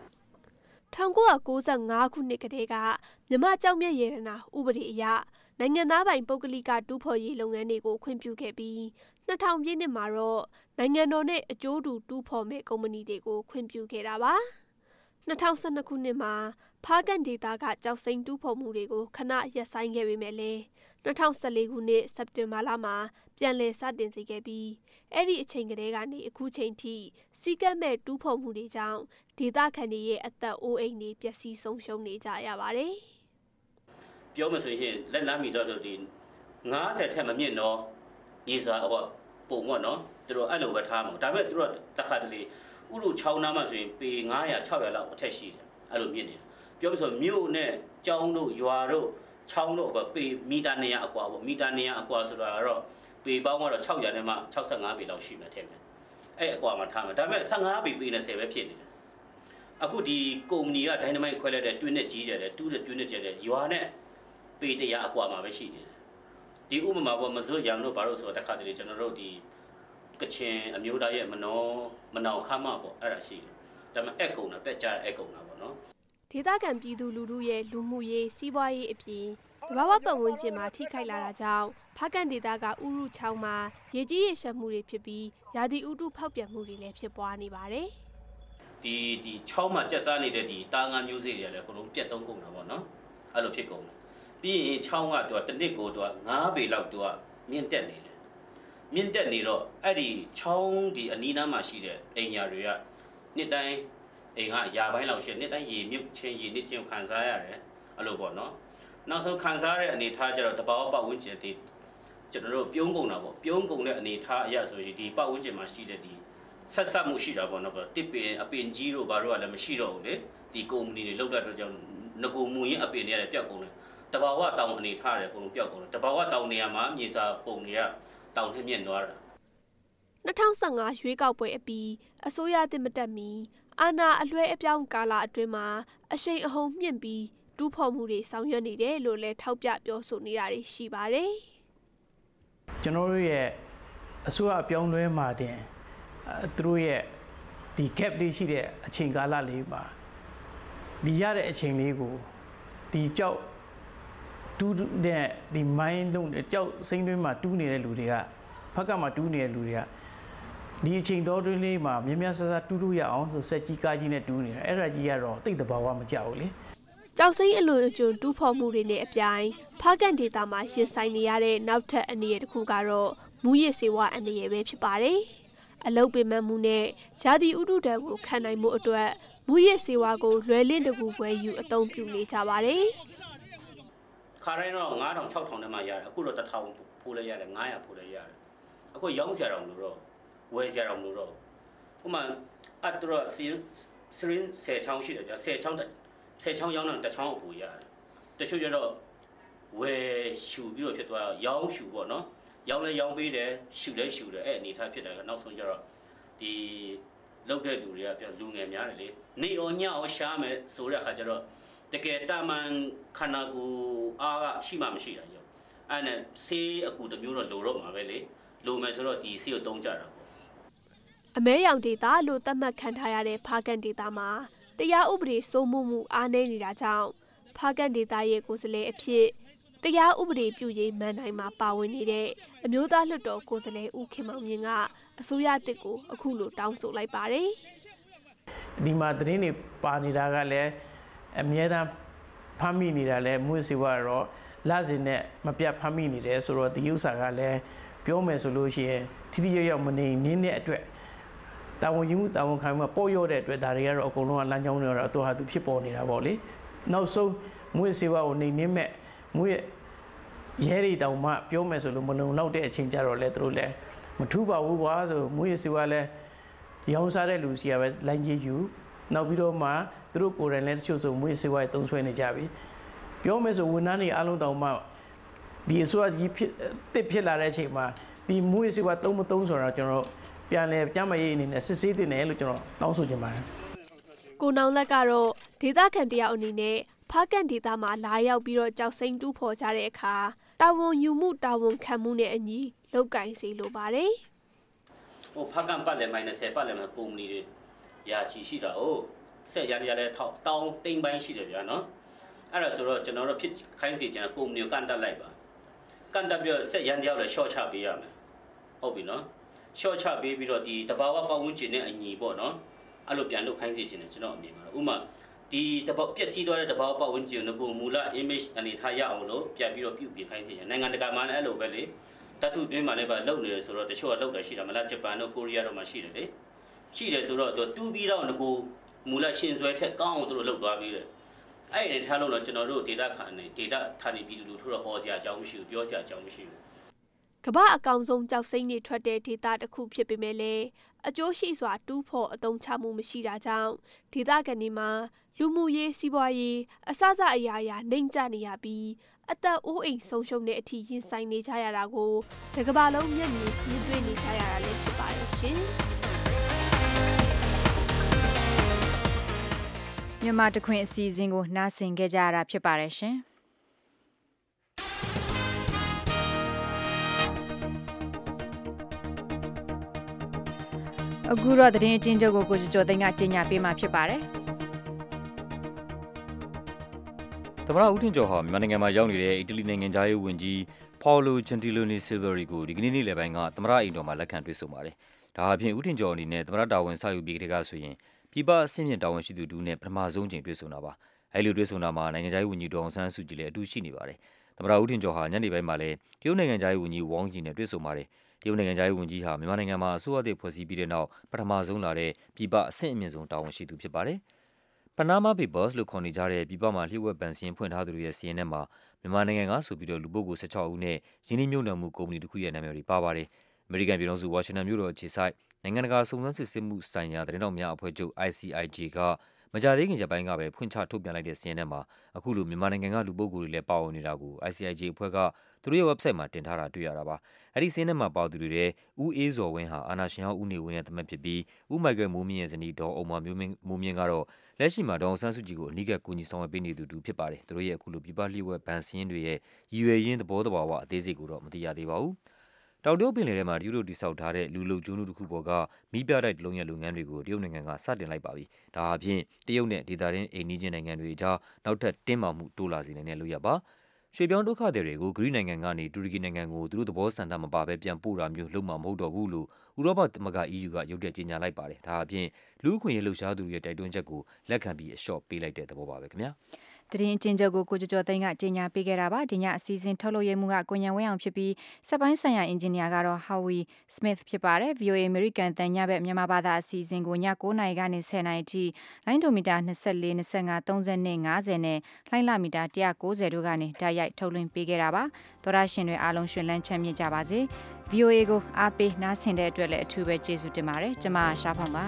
1995ခုနှစ်ကတည်းကမြမကြောက်မြတ်ရေရနာဥပဒေအရနိုင်ငံသားပိုင်ပုဂ္ဂလိကတူးဖော်ရေးလုပ်ငန်းတွေကိုခွင့်ပြုခဲ့ပြီး2000ပြည့်နှစ်မှာတော့နိုင်ငံတော်နဲ့အကျိုးတူတူးဖော်မဲ့ကုမ္ပဏီတွေကိုခွင့်ပြုခဲ့တာပါ2012ခုနှစ်မှာဖားကန့်ဒေသကကျောက်စိမ်းတူးဖော်မှုတွေကိုခဏရပ်ဆိုင်းခဲ့ပေမဲ့လည်း2014ခုနှစ်စက်တင်ဘာလမှာပြန်လည်စတင်စေခဲ့ပြီးအဲ့ဒီအချိန်ကတည်းကနေအခုချိန်ထိစီကတ်မဲ့တူးဖော်မှုတွေကြောင့်ဒေသခံတွေရဲ့အသက်အိုးအိမ်တွေပျက်စီးဆုံးရှုံးနေကြရပါတယ်ပြောမှဆိုရင်လက်လမ်းမီတော့ဆိုဒီ90ထက်မမြင့်တော့ရေစာဟောပုံပေါ့နော်သူတို့အဲ့လိုပဲထားမှာဒါပေမဲ့သူတို့တခါတလေဥရု6နားမှာဆိုရင်ပေ900 600လောက်အထက်ရှိတယ်အဲ့လိုမြင့်နေတယ်ပြောမှဆိုမြို့နဲ့ကျောင်းတို့ရွာတို့ချောင်းတို့ကပေမီတာ200အကွာပေါ့မီတာ200အကွာဆိုတာကတော့ပေပေါင်းကတော့600နဲ့မှ65ပေလောက်ရှိမှထင်တယ်အဲ့အကွာမှာထားမှာဒါပေမဲ့15ပေပေ20ပဲဖြစ်နေတယ်အခုဒီကုမ္ပဏီကဒိုင်နမိုက်ခွဲလိုက်တဲ့တွင်းနဲ့ကြီးကြတယ်တူးတဲ့တွင်းနဲ့ကျတယ်ရွာနဲ့ပေ100အကွာမှာပဲရှိနေတယ်ဒီဥပမာပေါ်မစိုးရံတို့ဘာလို့ဆိုတော့တခါတလေကျွန်တော်တို့ဒီကချင်အမျိုးသားရဲ့မနောခမ်းမပေါ့အဲ့ဒါရှိတယ်ဒါပေမဲ့အကုံတာပက်ကြတဲ့အကုံတာပေါ့နော်ဒေသခံပြည်သူလူထုရဲ့လူမှုရေးစီးပွားရေးအပြင်တဘာဝပတ်ဝန်းကျင်မှာထိခိုက်လာတာကြောင့်ဖားကန့်ဒေသကဥရုချောင်းမှာရေကြီးရေရှမ်းမှုတွေဖြစ်ပြီးရာသီဥတုဖောက်ပြန်မှုတွေလည်းဖြစ်ပွားနေပါတယ်ဒီချောင်းမှာကျက်စားနေတဲ့ဒီတာငါမျိုးစေ့တွေလည်းအကုန်လုံးပြတ်သုံးကုန်တာပေါ့နော်အဲ့လိုဖြစ်ကုန်တယ်ပြီးရင်ချောင်းကသူကတစ်နှစ်ကိုသူက9ပေလောက်သူကမြင့်တက်နေတယ်မြင့်တက်နေတော့အဲ့ဒီချောင်းဒီအနီးနားမှာရှိတဲ့အိမ်ညာတွေကနှစ်တိုင်းအိမ်ကရာပိုင်းလောက်ရှိနှစ်တိုင်းရေမြုပ်ချင်းရေနစ်ချင်းခံစားရတယ်အဲ့လိုပေါ့နော်နောက်ဆုံးခံစားရတဲ့အနေထားကျတော့တဘာဝပတ်ဝန်းကျင်ဒီကျွန်တော်တို့ပြုံးကုန်တာပေါ့ပြုံးကုန်တဲ့အနေထားအရဆိုရင်ဒီပတ်ဝန်းကျင်မှာရှိတဲ့ဒီဆက်ဆက်မှုရှိတာပေါ့နော်တစ်ပင်အပင်ကြီးတို့ဘာတို့ကလည်းမရှိတော့ဘူးလေဒီကုမ္ပဏီတွေလောက်တဲ့အတွက်ကြောင့်ငကိုမူရင်းအပင်တွေလည်းပျောက်ကုန်တယ်တဘာဝတောင်အနေထားတယ်အကုန်လုံးပျောက်ကုန်တယ်တဘာဝတောင်နေရာမှာမြေစာပုံတွေကတောင်ထက်မြင့်သွားတာ 2015ရွေးကောက်ပွဲအပြီးအစိုးရသစ်မတက်မီအာဏာအလွှဲအပြောင်းကာလအတွင်းမှာအရှိန်အဟုန်မြင့်ပြီးတူးဖော်မှုတွေဆောင်ရွက်နေတယ်လို့လည်းထောက်ပြပြောဆိုနေတာတွေရှိပါတယ်ကျွန်တော်တို့ရဲ့အစိုးရအပြောင်းလဲမှာတင်သူတို့ရဲ့ဒီ gap လေးရှိတဲ့အချိန်ကာလလေးမှာဒီရတဲ့အချိန်လေးကိုဒီကြောက်တူးတဲ့ဒီမိုင်းလုံးကြောက်စိမ့်တွင်းမှာတူးနေတဲ့လူတွေကဖက်ကမှာတူးနေတဲ့လူတွေကဒီအချိန်တော်တွင်းလေးမှာမြင်းမြဆဆတူးလို့ရအောင်ဆိုစက်ကြီးကားကြီးနဲ့တူးနေတာအဲ့ဒါကြီးကတော့တိတ်တဘာဝမကြောက်ဘူးလေကြောက်စိမ့်အလွန်အကျွံတူးဖော်မှုတွေနဲ့အပြိုင်ဖားကန့်ဒေသမှာရင်ဆိုင်နေရတဲ့နောက်ထပ်အနေအထားတစ်ခုကတော့မူရစ်စေဝါအနေအထားပဲဖြစ်ပါတယ်အလုတ်ပင်မမှုနဲ့ဂျာတိဥတုတံကိုခံနိုင်မှုအတွက်မူရစ်စေဝါကိုလွယ်လင့်တကူပွဲယူအသုံးပြုနေကြပါတယ်ခါတိုင်းတော့9000 6000နဲ့မှရတယ်အခုတော့1000ဖိုးလဲရတယ်900ဖိုးလဲရတယ်အခုရောင်းစရာတော့မလို့တော့ဝယ်စရာတော့မလို့တော့ဥမာအတူတော့စရင်10ချောင်းရှိတယ်ဗျာ10ချောင်းရောင်းတော့1ချောင်းအပူရတယ်တချို့ကျတော့ဝယ်ရှူပြီးတော့ဖြစ်သွားရောင်းရှူပေါ့နော်ရောင်းလဲရောင်းပေးတယ်ရှူလဲရှူတယ်အဲ့အနေထားဖြစ်တယ်ကနောက်ဆုံးကျတော့ဒီလောက်တဲ့လူတွေကပြန်လူငယ်များတယ်လေနေအောင်ညအောင်ရှားမယ်ဆိုတဲ့အခါကျတော့တကယ်တာမန်ခန္ဓာကိုယ်အားကရှိမှမရှိတာရောအဲ့နဲ့ဆေးအကူတစ်မျိုးတော့လိုတော့မှာပဲလေလိုမယ်ဆိုတော့ဒီဆေးကိုတုံးကြတာပေါ့အမဲရောင်ဒေတာလို့သတ်မှတ်ခံထားရတဲ့ဖားကန့်ဒေတာမှာတရားဥပဒေစိုးမိုးမှုအားနည်းနေတာကြောင့်ဖားကန့်ဒေတာရဲ့ကိုယ်စားလှယ်အဖြစ်တရားဥပဒေပြုရေးမန်တိုင်းမှာပါဝင်နေတဲ့အမျိုးသားလွှတ်တော်ကိုယ်စားလှယ်ဦးခင်မောင်မြင့်ကအစိုးရတစ်ကိုအခုလိုတောင်းဆိုလိုက်ပါတယ်ဒီမှာသတင်းတွေပါနေတာကလည်းအမြဲတမ်းဖမ်းမိနေတာလည်းမွေးစီဝါတော့လစဉ်နဲ့မပြတ်ဖမ်းမိနေတယ်ဆိုတော့ဒီဥစ္စာကလည်းပြောမယ်ဆိုလို့ရှိရင်ထိထိရောက်မနေနင်းတဲ့အတွက်တာဝန်ယူမှုတာဝန်ခံမှုပေါ်ရော့တဲ့အတွက်ဒါတွေကတော့အကုန်လုံးကလမ်းကြောင်းတွေတော့အတူဟာသူဖြစ်ပေါ်နေတာပေါ့လေနောက်ဆုံးမွေးစီဝါကိုနေနင်းမဲ့မွေးရဲတွေတောင်မှပြောမယ်ဆိုလို့မလုံလောက်တဲ့အချိန်ကြတော့လဲသူတို့လည်းမထူးပါဘူးကွာဆိုမွေးစီဝါလဲရောင်းစားတဲ့လူစီကပဲလိုင်းကြီးယူနောက်ပြီးတော့မှသူတို့ကိုယ်တိုင်လည်းတချို့ဆိုမွေးစီဝါတုံးဆွဲနေကြပြီပြောမယ်ဆိုဝန်ထမ်းတွေအားလုံးတောင်မှဒီအစိုးရကြီးဖြစ်လာတဲ့အချိန်မှာဒီမွေးစီဝါတုံးမတုံးဆိုတော့ကျွန်တော်ပြန်လဲကြမ်းမရေးအနေနဲ့စစ်ဆေးတင်တယ်လို့ကျွန်တော်တောင်းဆိုချင်ပါတယ်ကိုနောင်လက်ကတော့ဒေသခံတယောက်အနေနဲ့ဖားကန်ဒေသမှာလာရောက်ပြီးတော့ကြောက်စိမ့်တူးဖော်ကြတဲ့အခါတာဝန်ယူမှုတာဝန်ခံမှုနဲ့အညီလောက်ကင်စီလိုပါတယ်ဟိုဖားကန်ပတ်လည်းမိုင်း20ပတ်လည်းကုမ္ပဏီတွေရာချီရှိတာ哦ဆက်ရလည်းထောက်တောင်းတိမ်ပိုင်းရှိတယ်ဗျာနော်အဲ့ဒါဆိုတော့ကျွန်တော်တို့ဖြစ်ခိုင်းစီချင်ကုမ္ပဏီကိုကန်တက်လိုက်ပါကန်တက်ပြီးဆက်ရန်တယောက်လည်း short ချပေးရမယ်ဟုတ်ပြီနော် short ချပေးပြီးတော့ဒီတဘာဝပတ်ဝန်းကျင်နဲ့အညီပေါ့နော်အဲ့လိုပြန်လုပ်ခိုင်းစီချင်တယ်ကျွန်တော်အမြင်ပါဥမာဒီတဘာပြက်စီးသွားတဲ့တဘာဝပတ်ဝန်းကျင်ကိုမူလ image အနေထားရအောင်လို့ပြန်ပြီးတော့ပြုပြင်ခိုင်းစီချင်နိုင်ငံတကာမှာလည်းအဲ့လိုပဲလေတတ်ထုတွင်းမှာလည်းပါလုပ်နေတယ်ဆိုတော့တချို့ကလုပ်တယ်ရှိတယ်မလားဂျပန်တို့ကိုရီးယားတို့မှာရှိတယ်လေရှိတယ်ဆိုတော့သူတူးပြီးတော့ငကိုမူလရှင်ဆွဲထက်ကောင်းအောင်သူတို့လုပ်သွားပြီးတယ်အဲ့ဒီထားလို့တော့ကျွန်တော်တို့ဒေတာခါနေဒေတာဌာနေပြည်သူလူထုတော့အော်စရာအကြောင်းမရှိဘူးပြောစရာအကြောင်းမရှိဘူးကမ္ဘာအကောင်ဆုံးကြောက်စိမ့်တွေထွက်တဲ့ဒေတာတစ်ခုဖြစ်ပေမဲ့လည်းအကျိုးရှိစွာတူးဖော်အသုံးချမှုမရှိတာကြောင့်ဒေတာကန်ဒီမှာလူမှုရေးစီးပွားရေးအစစအရာရာနှိမ့်ကျနေရပြီးအသက်အိုးအိမ်ဆုံးရှုံးတဲ့အထိရင်ဆိုင်နေကြရတာကိုတကမ္ဘာလုံးမျက်မြင်တွေ့နေကြရတာလည်းဖြစ်ပါတယ်ရှင်မြန်မာတခွင်အစီအစဉ်ကိုနားဆင်ကြကြရတာဖြစ်ပါတယ်ရှင်အခုတော့သတင်းအချင်းချုပ်ကိုကျော်သိန်းကကြေညာပေးမှာဖြစ်ပါတယ်သမ္မတဦးထင်ကျော်ဟာမြန်မာနိုင်ငံမှာရောက်နေတဲ့အီတလီနိုင်ငံသားရေးဝန်ကြီးဖော်လိုဂျန်တီလိုနီဆီလရီကိုဒီကနေ့နေ့လယ်ပိုင်းကသမ္မတအိမ်တော်မှာလက်ခံတွေ့ဆုံပါတယ်။ဒါအပြင်ဦးထင်ကျော်အနေနဲ့သမ္မတတာဝန်စယူပြီးကတည်းကဆိုရင်ပြည်ပအဆင့်မြင့်တာဝန်ရှိသူတူနဲ့ပထမဆုံးချိန်တွေ့ဆုံတာပါ။အဲဒီလိုတွေ့ဆုံတာမှာနိုင်ငံသားရေးဝန်ကြီးဒေါအောင်ဆန်းစုကြည်လည်းအတူရှိနေပါတယ်။သမ္မတဦးထင်ကျော်ဟာညနေပိုင်းမှာလည်းတရုတ်နိုင်ငံသားရေးဝန်ကြီးဝမ်ယီနဲ့တွေ့ဆုံပါတယ်။တရုတ်နိုင်ငံသားရေးဝန်ကြီးဟာမြန်မာနိုင်ငံမှာအစိုးရသစ်ဖွဲ့စည်းပြီးတဲ့နောက်ပထမဆုံးလာတဲ့ပြည်ပအဆင့်အမြင့်ဆုံးတာဝန်ရှိသူဖြစ်ပါတယ်။ Panama Papers လို့ခေါ်နေကြတဲ့ပြည်ပမှာလျှို့ဝှက်ဘဏ်စာရင်းဖွင့်ထားသူတွေရဲ့စာရင်းထဲမှာမြန်မာနိုင်ငံကဆိုပြီးတော့လူပုဂ္ဂိုလ်16ဦးနဲ့ရင်းနှီးမြှုပ်နှံမှုကုမ္ပဏီတစ်ခုရဲ့နာမည်တွေပါပါတယ်။ အမေရိကန်ပြည်ထောင်စုဝါရှင်တန်မြို့တော်အခြေစိုက်နိုင်ငံတကာစုံစမ်းစစ်ဆေးမှုဆိုင်ရာသတင်းတောက်များအဖွဲ့ချုပ် ICIJ ကမကြာသေးခင်ရက်ပိုင်းကပဲဖွင့်ချထုတ်ပြန်လိုက်တဲ့စာရင်းထဲမှာအခုလိုမြန်မာနိုင်ငံကလူပုဂ္ဂိုလ်တွေလည်းပါဝင်နေတာကို ICIJ အဖွဲ့ကသူတို့ရဲ့ website မှာတင်ထားတာတွေ့ရတာပါ။အဲဒီစာရင်းထဲမှာပါသူတွေတဲ့ဦးအေးဇော်ဝင်းဟာအာဏာရှင်ဟောင်းဦးနေဝင်းရဲ့သမက်ဖြစ်ပြီးဦးမိုက်ကယ်မိုးမြင့်ရဲ့ဇနီးဒေါ်အောင်မမိုးမြင့်ကတော့လက်ရှိမှာဒေါအောင်ဆန်းစုကြည်ကိုအနီးကပ်ကူညီဆောင်ရွက်ပေးနေသူတူဖြစ်ပါတယ်။သူတို့ရဲ့အခုလိုပြည်ပလျှို့ဝှက်ဘဏ်စာရင်းတွေရဲ့ရည်ရွယ်ရင်းသဘောတဘာဝအသေးစိတ်ကိုတော့မသိရသေးပါဘူး။တောင်တရုတ်ပင်လယ်ထဲမှာတရုတ်တို့တည်ဆောက်ထားတဲ့လူလုံကျွန်းတစ်ခုပေါ်ကမီးပြတိုက်တစ်လုံးရဲ့လုပ်ငန်းတွေကိုတရုတ်နိုင်ငံကစတင်လိုက်ပါပြီ။ဒါအပြင်တရုတ်နဲ့ဒေသတွင်းအိမ်နီးချင်းနိုင်ငံတွေအကြားနောက်ထပ်တင်းမာမှုတိုးလာစေနိုင်တဲ့လုပ်ရပါ။ရွှေပြောင်းဒုက္ခသည်တွေကိုဂရိနိုင်ငံကနေတူရကီနိုင်ငံကိုသူတို့သဘောဆန္ဒမပါဘဲပြန်ပို့တာမျိုးလုပ်မှာမဟုတ်တော့ဘူးလို့ဥရောပသမဂ္ဂ EU ကရုတ်တရက်ကြေညာလိုက်ပါတယ်။ဒါအပြင်လူ့အခွင့်အရေးလှုပ်ရှားသူတွေရဲ့တိုက်တွန်းချက်ကိုလက်ခံပြီးအလျှော့ပေးလိုက်တဲ့သဘောပါပဲခင်ဗျာ။သတင်းအချင်းချုပ်ကိုကျော်သိန်းကကြေညာပေးခဲ့တာပါဒီညအစီအစဉ်ထုတ်လုပ်ရမှုကကိုညံဝင်းအောင်ဖြစ်ပြီးစက်ပိုင်းဆိုင်ရာအင်ဂျင်နီယာကတော့ Howie Smith ဖြစ်ပါတယ် VOA American တန်ညဘက်မြန်မာဘာသာအစီအစဉ်ကိုည9:00နာရီကနေ10:00နာရီအထိလိုင်းဒိုမီတာ24 25 30နဲ့50နဲ့လိုင်းလာမီတာ190တို့ကနေတိုက်ရိုက်ထုတ်လွှင့်ပေးခဲ့တာပါသောရရှင်တွေအားလုံးရှင်လန်းချမ်းမြေ့ကြပါစေ VOA ကိုအားပေးနားဆင်တဲ့အတွက်လည်းအထူးပဲကျေးဇူးတင်ပါတယ်ကျမရှားဖောင်ပါ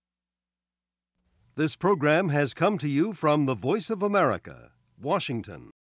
This program has come to you from the Voice of America, Washington.